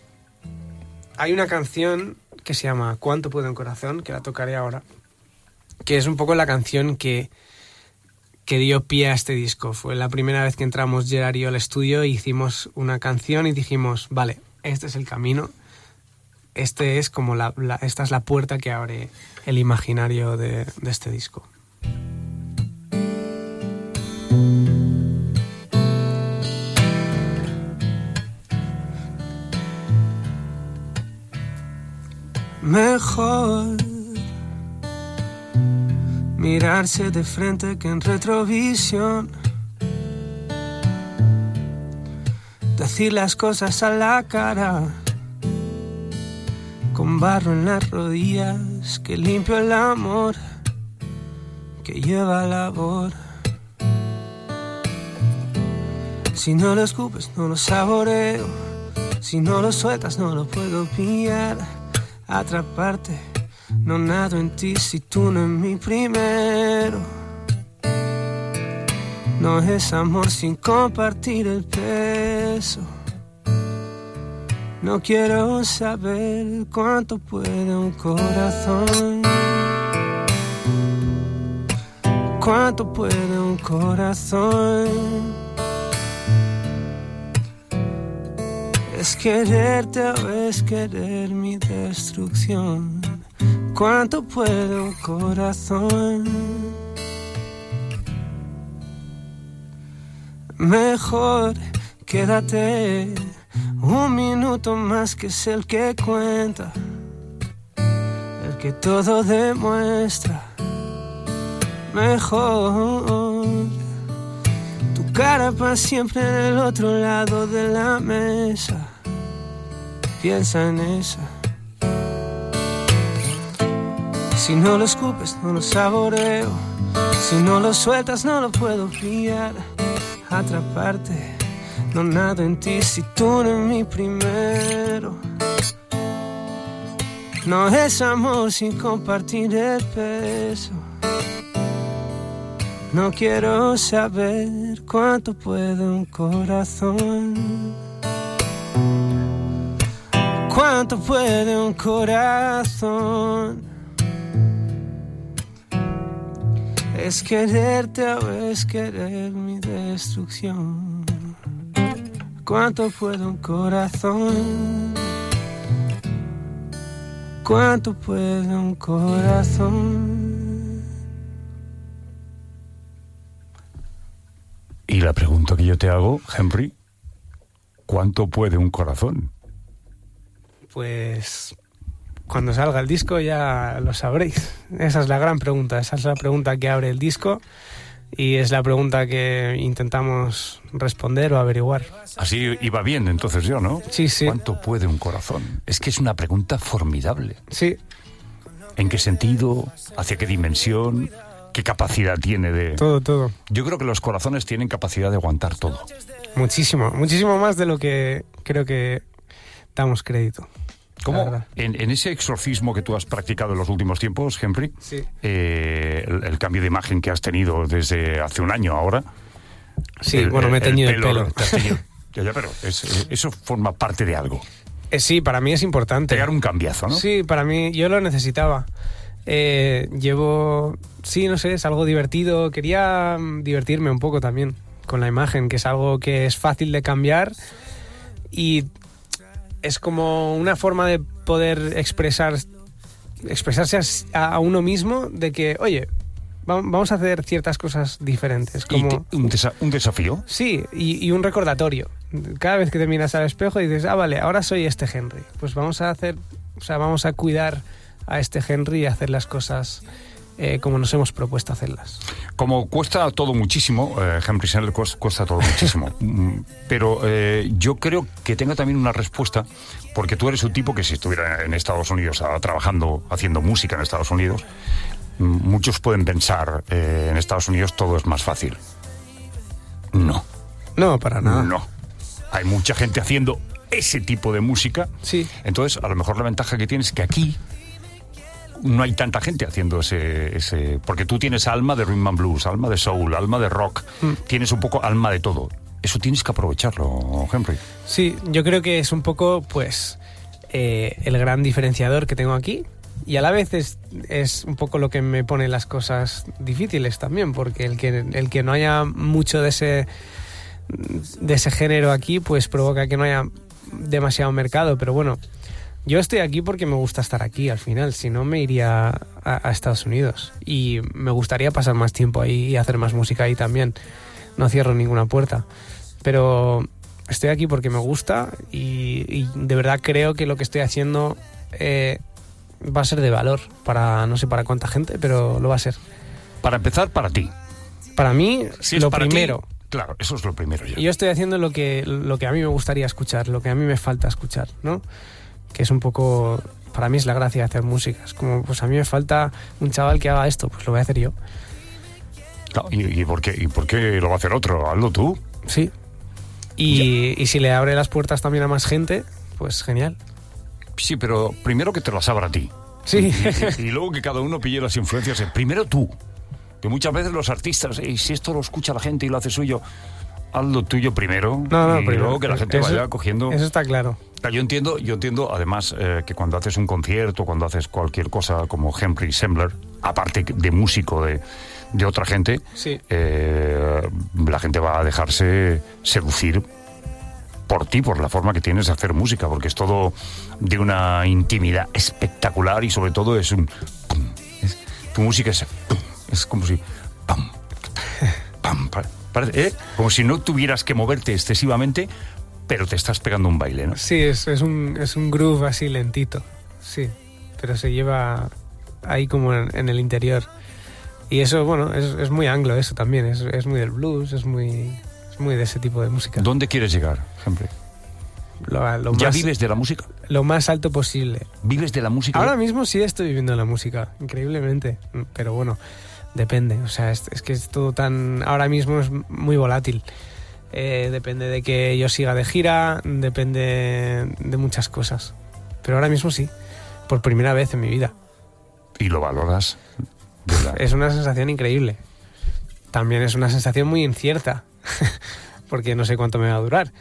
S5: Hay una canción que se llama ¿Cuánto puede un corazón?, que la tocaré ahora, que es un poco la canción que dio pie a este disco. Fue la primera vez que entramos Gerard y yo al estudio y hicimos una canción y dijimos, vale, este es el camino, esta es la puerta que abre el imaginario de este disco.
S3: Mejor mirarse de frente que en retrovisión, decir las cosas a la cara, con barro en las rodillas, que limpio el amor que lleva labor. Si no lo escupes no lo saboreo, si no lo sueltas no lo puedo pillar, atraparte. No nado en ti si tú no es mi primero. No es amor sin compartir el peso. No quiero saber cuánto puede un corazón. Cuánto puede un corazón. ¿Es quererte o es querer mi destrucción? ¿Cuánto puede un corazón? Mejor quédate un minuto más, que es el que cuenta, el que todo demuestra. Mejor tu cara para siempre en el otro lado de la mesa. Piensa en esa. Si no lo escupes no lo saboreo, si no lo sueltas no lo puedo pillar, atraparte. No nado en ti si tú no eres mi primero. No es amor sin compartir el peso. No quiero saber cuánto puede un corazón. Cuánto puede un corazón. ¿Es quererte o es querer mi destrucción? ¿Cuánto puede un corazón? ¿Cuánto puede un corazón?
S4: Y la pregunta que yo te hago, Henry, ¿cuánto puede un corazón?
S5: Pues cuando salga el disco ya lo sabréis. Esa es la gran pregunta, esa es la pregunta que abre el disco y es la pregunta que intentamos responder o averiguar.
S4: Así iba bien entonces yo, ¿no?
S5: Sí, sí.
S4: ¿Cuánto puede un corazón? Es que es una pregunta formidable.
S5: Sí.
S4: ¿En qué sentido? ¿Hacia qué dimensión? ¿Qué capacidad tiene de...?
S5: Todo.
S4: Yo creo que los corazones tienen capacidad de aguantar todo.
S5: Muchísimo más de lo que creo que damos crédito.
S4: ¿Cómo? En ese exorcismo que tú has practicado en los últimos tiempos, Henry,
S5: sí.
S4: El cambio de imagen que has tenido desde hace un año ahora...
S5: Sí, me he teñido el pelo.
S4: Ya, pero eso forma parte de algo.
S5: Sí, para mí es importante.
S4: Pegar un cambiazo, ¿no?
S5: Sí, para mí, yo lo necesitaba. Es algo divertido. Quería divertirme un poco también con la imagen, que es algo que es fácil de cambiar y es como una forma de poder expresarse a uno mismo de que, oye, vamos a hacer ciertas cosas diferentes. Como
S4: ¿Un desafío?
S5: Sí, y un recordatorio. Cada vez que te miras al espejo y dices, vale, ahora soy este Henry. Pues vamos a cuidar a este Henry y hacer las cosas como nos hemos propuesto hacerlas.
S4: Como cuesta todo muchísimo, Henry Seller cuesta todo muchísimo, pero yo creo que tenga también una respuesta, porque tú eres un tipo que si estuviera en Estados Unidos trabajando, haciendo música en Estados Unidos, muchos pueden pensar en Estados Unidos todo es más fácil. No,
S5: para nada.
S4: No, hay mucha gente haciendo ese tipo de música.
S5: Sí.
S4: Entonces, a lo mejor la ventaja que tienes es que aquí no hay tanta gente haciendo ese... Porque tú tienes alma de rhythm and blues, alma de soul, alma de rock. Tienes un poco alma de todo. Eso tienes que aprovecharlo, Henry.
S5: Sí, yo creo que es un poco, el gran diferenciador que tengo aquí. Y a la vez es un poco lo que me pone las cosas difíciles también, porque el que no haya mucho de ese género aquí, pues provoca que no haya demasiado mercado, pero bueno, yo estoy aquí porque me gusta estar aquí al final, si no me iría a Estados Unidos y me gustaría pasar más tiempo ahí y hacer más música ahí también. No cierro ninguna puerta, pero estoy aquí porque me gusta y de verdad creo que lo que estoy haciendo va a ser de valor para no sé para cuánta gente, pero lo va a ser.
S4: Para empezar, para ti.
S5: Para mí,
S4: Si es
S5: lo
S4: para
S5: primero.
S4: ti, claro, eso es lo primero ya.
S5: Yo estoy haciendo lo que a mí me gustaría escuchar, lo que a mí me falta escuchar, ¿no? Que es un poco... Para mí es la gracia de hacer música. Es como, pues a mí me falta un chaval que haga esto, pues lo voy a hacer yo.
S4: Claro, ¿y por qué lo va a hacer otro? Hazlo tú.
S5: Sí. Y si le abre las puertas también a más gente, pues genial.
S4: Sí, pero primero que te las abra a ti.
S5: Sí.
S4: Y luego que cada uno pille las influencias. Primero tú. Que muchas veces los artistas, si esto lo escucha la gente y lo hace suyo, haz lo tuyo primero.
S5: No,
S4: y
S5: primero.
S4: luego que la gente vaya cogiendo...
S5: Eso está claro.
S4: Yo entiendo además que cuando haces un concierto, cuando haces cualquier cosa como Henry Sembler, aparte de músico de otra gente,
S5: sí.
S4: La gente va a dejarse seducir por ti, por la forma que tienes de hacer música, porque es todo de una intimidad espectacular y sobre todo es un... Pum, tu música es como si... Pam, pam, parece, como si no tuvieras que moverte excesivamente, pero te estás pegando un baile, ¿no?
S5: Sí, es un groove así lentito, sí, pero se lleva ahí como en el interior. Y eso, bueno, es muy anglo eso también, es muy del blues, es muy de ese tipo de música.
S4: ¿Dónde quieres llegar, Henry? ¿Ya vives de la música?
S5: Lo más alto posible.
S4: ¿Vives de la música?
S5: Ahora mismo sí estoy viviendo de la música, increíblemente, pero bueno, depende, o sea, es que es todo tan... Ahora mismo es muy volátil. Depende de que yo siga de gira, depende de muchas cosas. Pero ahora mismo sí, por primera vez en mi vida.
S4: ¿Y lo valoras?
S5: Es una sensación increíble. También es una sensación muy incierta, porque no sé cuánto me va a durar.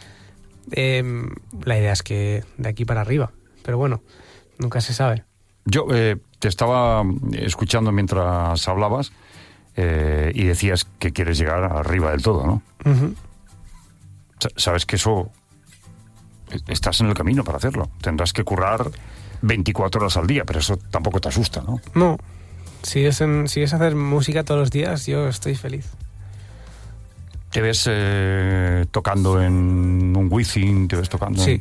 S5: La idea es que de aquí para arriba, pero bueno, nunca se sabe.
S4: Yo te estaba escuchando mientras hablabas y decías que quieres llegar arriba del todo, ¿no?
S5: Uh-huh.
S4: Sabes que eso... Estás en el camino para hacerlo. Tendrás que currar 24 horas al día, pero eso tampoco te asusta, ¿no?
S5: No. Si es hacer música todos los días, yo estoy feliz.
S4: ¿Te ves tocando en un Wizzing? ¿Te ves tocando?
S5: Sí.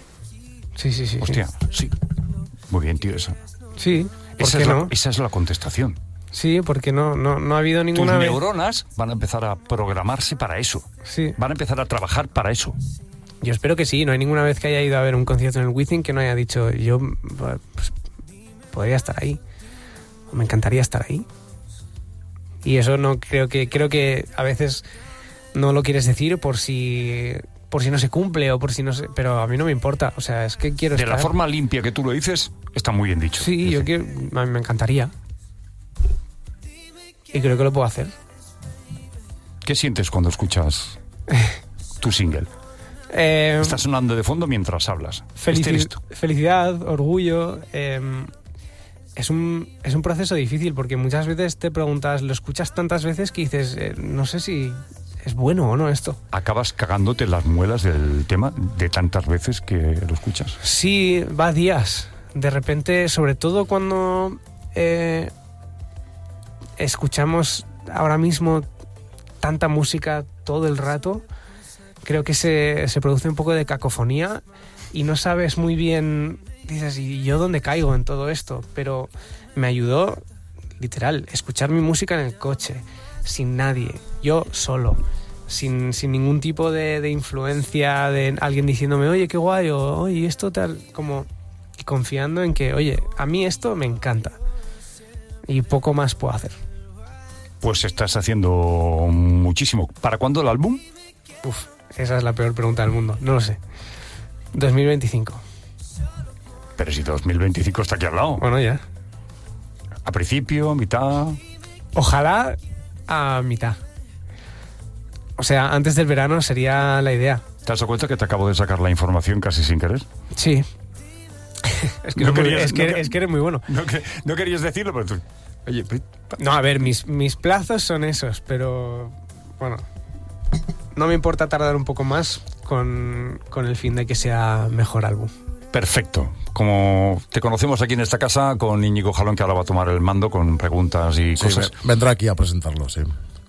S5: Sí.
S4: Hostia, sí. Muy bien, tío, eso.
S5: Sí, ¿por qué no?
S4: Esa es la contestación.
S5: Sí, porque no ha habido ninguna
S4: vez... Tus neuronas van a empezar a programarse para eso.
S5: Sí.
S4: Van a empezar a trabajar para eso.
S5: Yo espero que sí. No hay ninguna vez que haya ido a ver un concierto en el Wizzing que no haya dicho yo pues, podría estar ahí. Me encantaría estar ahí. Y eso no creo que a veces no lo quieres decir por si no se cumple o por si no se... Pero a mí no me importa. O sea, es que quiero estar...
S4: De la forma limpia que tú lo dices, está muy bien dicho.
S5: Sí, yo quiero... Me encantaría. Y creo que lo puedo hacer.
S4: ¿Qué sientes cuando escuchas tu single? Está sonando de fondo mientras hablas.
S5: Felicidad, orgullo. Es un proceso difícil porque muchas veces te preguntas, lo escuchas tantas veces que dices, no sé si es bueno o no esto. ¿Acabas cagándote las muelas del tema de tantas veces que lo escuchas? Sí, va días. De repente, sobre todo cuando escuchamos ahora mismo tanta música todo el rato, creo que se produce un poco de cacofonía y no sabes muy bien, dices, ¿y yo dónde caigo en todo esto? Pero me ayudó, literal, escuchar mi música en el coche, sin nadie, yo solo, sin ningún tipo de influencia de alguien diciéndome, oye, qué guay, o oye, esto tal, como confiando en que, oye, a mí esto me encanta y poco más puedo hacer. Pues estás haciendo muchísimo. ¿Para cuándo el álbum? Uf, esa es la peor pregunta del mundo, no lo sé. 2025. Pero si 2025 está aquí al lado. Bueno, ya. ¿A principio, a mitad? Ojalá a mitad. O sea, antes del verano sería la idea. ¿Te has dado cuenta que te acabo de sacar la información casi sin querer? Sí. Es que eres muy bueno. No querías decirlo, pero tú... Oye, no, a ver, mis plazos son esos, pero... Bueno, no me importa tardar un poco más con el fin de que sea mejor álbum.
S4: Perfecto. Como te conocemos aquí en esta casa, con Íñigo Jalón, que ahora va a tomar el mando con preguntas y cosas.
S6: Vendrá aquí a presentarlo, sí.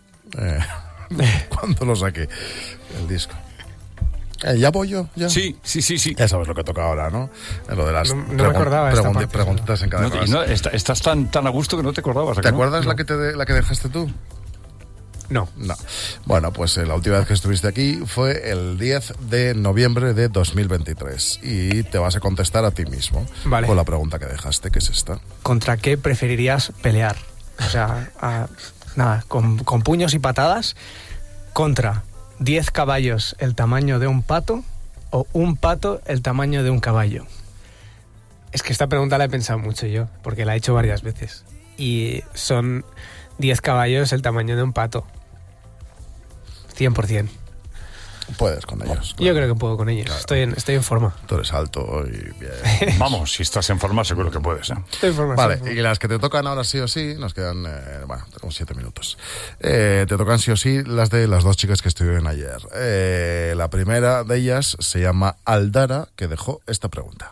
S6: Cuando lo saque el disco. ¿Ya voy yo? ¿Ya?
S4: Sí.
S6: Ya sabes lo que toca ahora, ¿no? Lo de las
S5: no me acordaba
S6: preguntitas en cada
S4: no, estás tan a gusto que no te acordabas.
S6: ¿Te acuerdas la que dejaste tú?
S5: No.
S6: Bueno, pues la última vez que estuviste aquí fue el 10 de noviembre de 2023 y te vas a contestar a ti mismo con la pregunta que dejaste, que es esta.
S5: ¿Contra qué preferirías pelear? O sea, con puños y patadas, contra 10 caballos el tamaño de un pato o un pato el tamaño de un caballo. Es que esta pregunta la he pensado mucho yo, porque la he hecho varias veces. Y son 10 caballos el tamaño de un pato. 100%.
S6: Puedes con ellos.
S5: Claro. Yo creo que puedo con ellos. Claro. Estoy en forma.
S6: Tú eres alto y bien.
S4: Vamos, si estás en forma seguro que puedes.
S5: Estoy en forma.
S6: Vale, y las que te tocan ahora sí o sí, nos quedan, tenemos 7 minutos. Te tocan sí o sí las de las dos chicas que estuvieron ayer. La primera de ellas se llama Aldara, que dejó esta pregunta.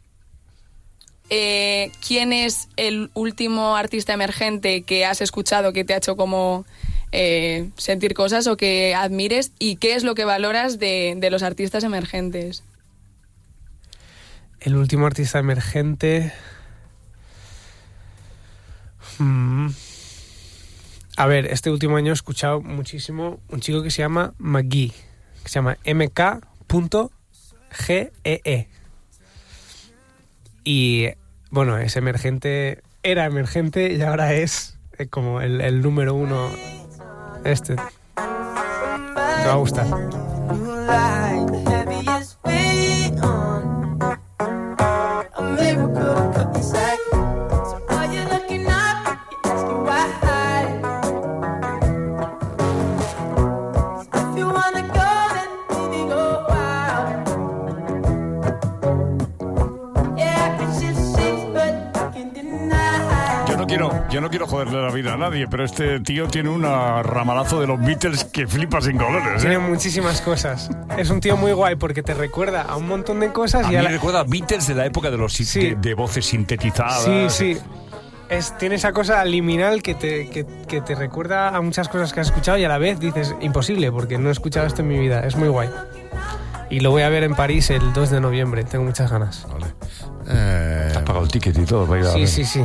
S10: ¿Quién es el último artista emergente que has escuchado que te ha hecho como sentir cosas o que admires, y qué es lo que valoras de los artistas emergentes?
S5: El último artista emergente... A ver, este último año he escuchado muchísimo un chico que se llama McGee, que se llama MK.GEE. Y bueno, es emergente, era emergente y ahora es como el número uno. Te va a gustar.
S4: Yo no quiero joderle la vida a nadie, pero este tío tiene un ramalazo de los Beatles que flipas sin colores.
S5: Tiene muchísimas cosas. Es un tío muy guay porque te recuerda a un montón de cosas.
S4: A mí me recuerda a Beatles de la época de los de voces sintetizadas.
S5: Sí. Tiene esa cosa liminal que te recuerda a muchas cosas que has escuchado y a la vez dices, imposible, porque no he escuchado esto en mi vida. Es muy guay. Y lo voy a ver en París el 2 de noviembre. Tengo muchas ganas.
S6: Vale.
S4: ¿Te has pagado el ticket y todo?
S5: Sí.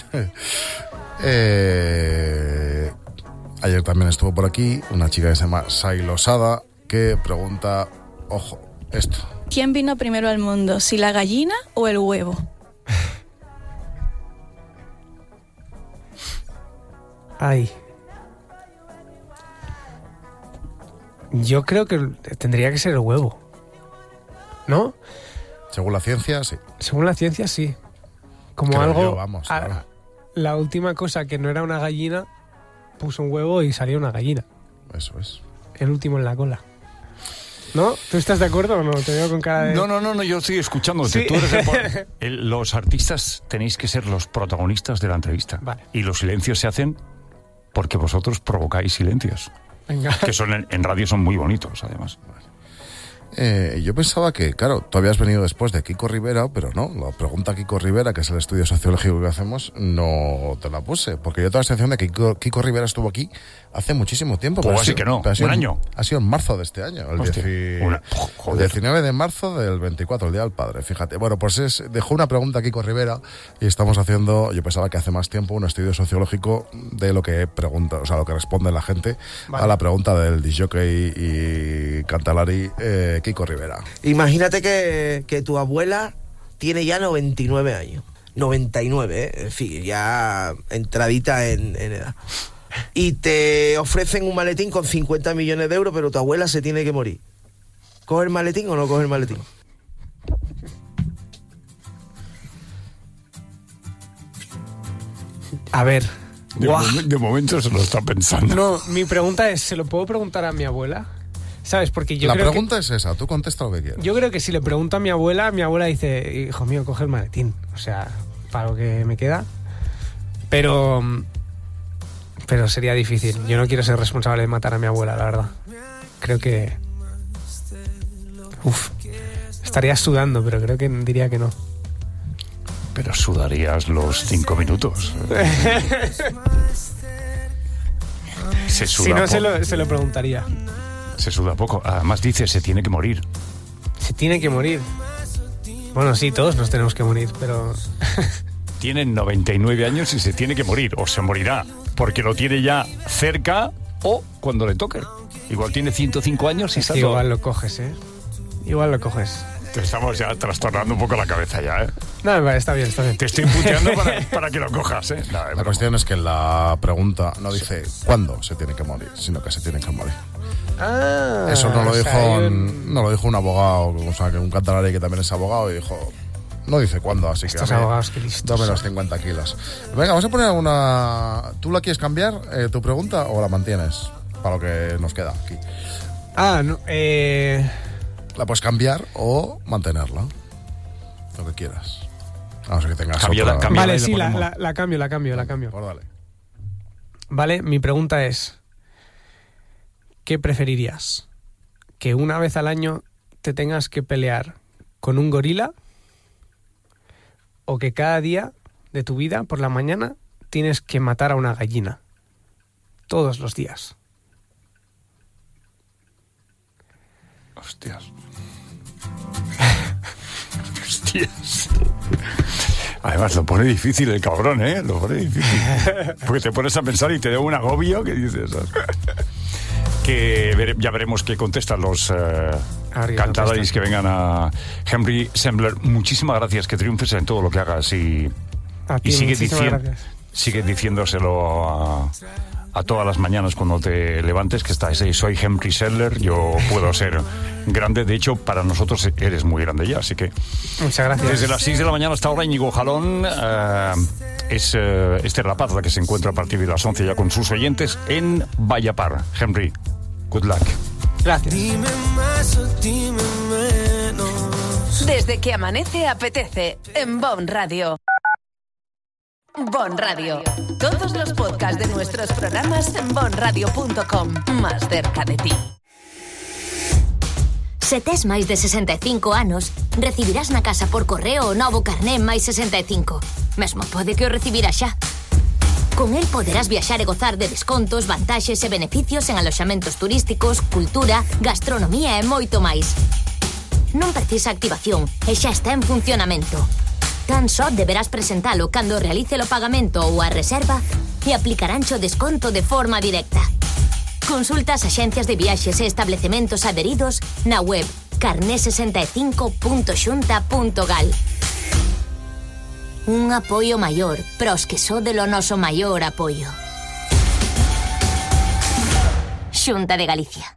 S6: Ayer también estuvo por aquí una chica que se llama Sai Losada, que pregunta, ojo, esto.
S10: ¿Quién vino primero al mundo, si la gallina o el huevo?
S5: Ay. Yo creo que tendría que ser el huevo, ¿no?
S6: Según la ciencia, sí.
S5: Según la ciencia, sí. Como
S6: creo
S5: algo...
S6: yo, vamos, claro.
S5: La última cosa que no era una gallina puso un huevo y salió una gallina.
S6: Eso es.
S5: El último en la cola. ¿No? ¿Tú estás de acuerdo o no? Te veo con cara de...
S4: No, yo estoy escuchándote.
S5: ¿Sí?
S4: Tú eres los artistas tenéis que ser los protagonistas de la entrevista.
S5: Vale.
S4: Y los silencios se hacen porque vosotros provocáis silencios.
S5: Venga.
S4: Que son en radio son muy bonitos, además.
S6: Yo pensaba que, claro, tú habías venido después de Kiko Rivera, pero no, la pregunta Kiko Rivera, que es el estudio sociológico que hacemos, no te la puse, porque yo tengo la sensación de que Kiko Rivera estuvo aquí hace muchísimo tiempo.
S4: Pues así que no, un año.
S6: Ha sido en marzo de este año, el 19 de marzo del 24, el Día del Padre, fíjate. Bueno, pues dejó una pregunta a Kiko Rivera y estamos haciendo, yo pensaba que hace más tiempo, un estudio sociológico de lo que pregunta, o sea, lo que responde la gente a la pregunta del disjockey y cantalari Kiko Rivera.
S11: Imagínate que tu abuela tiene ya 99 años. 99, en fin, ya entradita en edad. Y te ofrecen un maletín con 50 millones de euros, pero tu abuela se tiene que morir. ¿Coge el maletín o no coge el maletín?
S5: A ver.
S4: De momento se lo está pensando.
S5: No, mi pregunta es, ¿se lo puedo preguntar a mi abuela? ¿Sabes? Porque yo
S6: la
S5: creo
S6: pregunta es esa, tú contesta lo que quieras.
S5: Yo creo que si le pregunto a mi abuela dice, hijo mío, coge el maletín. O sea, para lo que me queda. Pero sería difícil. Yo no quiero ser responsable de matar a mi abuela, la verdad. Creo que Estaría sudando, pero creo que diría que no.
S4: Pero sudarías los 5 minutos. Se suda
S5: si no,
S4: poco.
S5: se lo preguntaría.
S4: Se suda poco. Además dice, se tiene que morir.
S5: Se tiene que morir. Bueno, sí, todos nos tenemos que morir, pero...
S4: Tiene 99 años y se tiene que morir. O se morirá, porque lo tiene ya cerca o cuando le toque. Igual tiene 105 años y está todo...
S5: Igual lo coges, ¿eh? Igual lo coges.
S4: Te estamos ya trastornando un poco la cabeza ya, ¿eh?
S5: No, vale, está bien, está bien.
S4: Te estoy puteando para que lo cojas, ¿eh? No,
S6: la cuestión es que la pregunta no dice cuándo se tiene que morir, sino que se tiene que morir. Eso no lo dijo no lo dijo un abogado, o sea, que un catalán que también es abogado, y dijo... No dice cuándo, así
S5: estos
S6: que...
S5: abogados que listos.
S6: Dame los 50 kilos. Venga, vamos a poner una... ¿Tú la quieres cambiar, tu pregunta, o la mantienes? Para lo que nos queda aquí.
S5: No,
S6: La puedes cambiar o mantenerla. Lo que quieras. A no ser que tengas
S4: Cámbiala,
S6: otra...
S5: Vale, sí, la cambio.
S6: Pues dale.
S5: Vale, mi pregunta es... ¿Qué preferirías? ¿Que una vez al año te tengas que pelear con un gorila? ¿O que cada día de tu vida, por la mañana, tienes que matar a una gallina? Todos los días.
S4: Hostias. Hostias. Además, lo pone difícil el cabrón, ¿eh? Lo pone difícil. Porque te pones a pensar y te da un agobio que dices... que ya veremos qué contestan los cantadores que vengan a Henry Sembler. Muchísimas gracias, que triunfes en todo lo que hagas y sigue diciéndoselo a todas las mañanas cuando te levantes, que estás ahí, soy Henry Sembler, yo puedo ser grande. De hecho, para nosotros eres muy grande ya, así que...
S5: Muchas gracias.
S4: Desde las 6 de la mañana hasta ahora, Íñigo Jalón es Esther La Paz, la que se encuentra a partir de las 11 ya con sus oyentes en Vallapar. Henry, good luck.
S5: Gracias.
S3: Dime más o dime menos.
S1: Desde que amanece apetece en Bon Radio. Bon Radio. Todos los podcasts de nuestros programas en bonradio.com. Más cerca de ti.
S12: Se tes máis de 65 anos, recibirás na casa por correo o novo carné máis 65. Mesmo pode que o recibirás xa. Con el poderás viaxar e gozar de descontos, vantaxes e beneficios en aloxamentos turísticos, cultura, gastronomía e moito máis. Non precisa activación e xa está en funcionamento. Tan só deberás presentalo cando realice o pagamento ou a reserva e aplicaráncho desconto de forma directa. Consulta as axencias de viaxes e establecementos adheridos na web carné65.xunta.gal. Un apoio maior pros que sode lo noso maior apoio. Xunta de Galicia.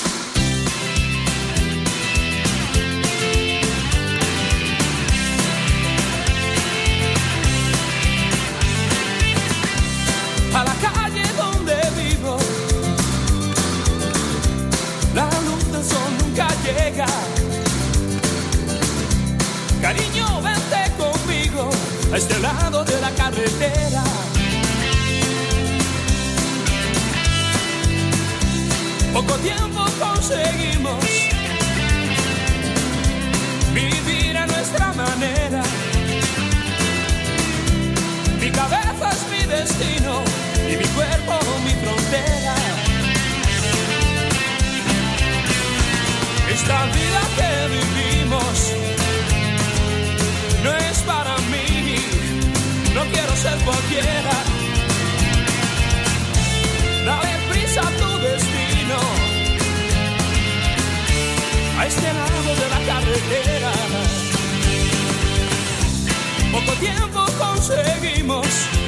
S8: A la calle donde vivo, la luz del sol nunca llega. Cariño, vente conmigo a este lado de la carretera. Poco tiempo conseguimos vivir a nuestra manera. Mi cabeza es mi destino y mi cuerpo mi frontera. Esta vida que vivimos no es para mí, no quiero ser cualquiera. Dale prisa a tu destino, a este lado de la carretera. Poco tiempo conseguimos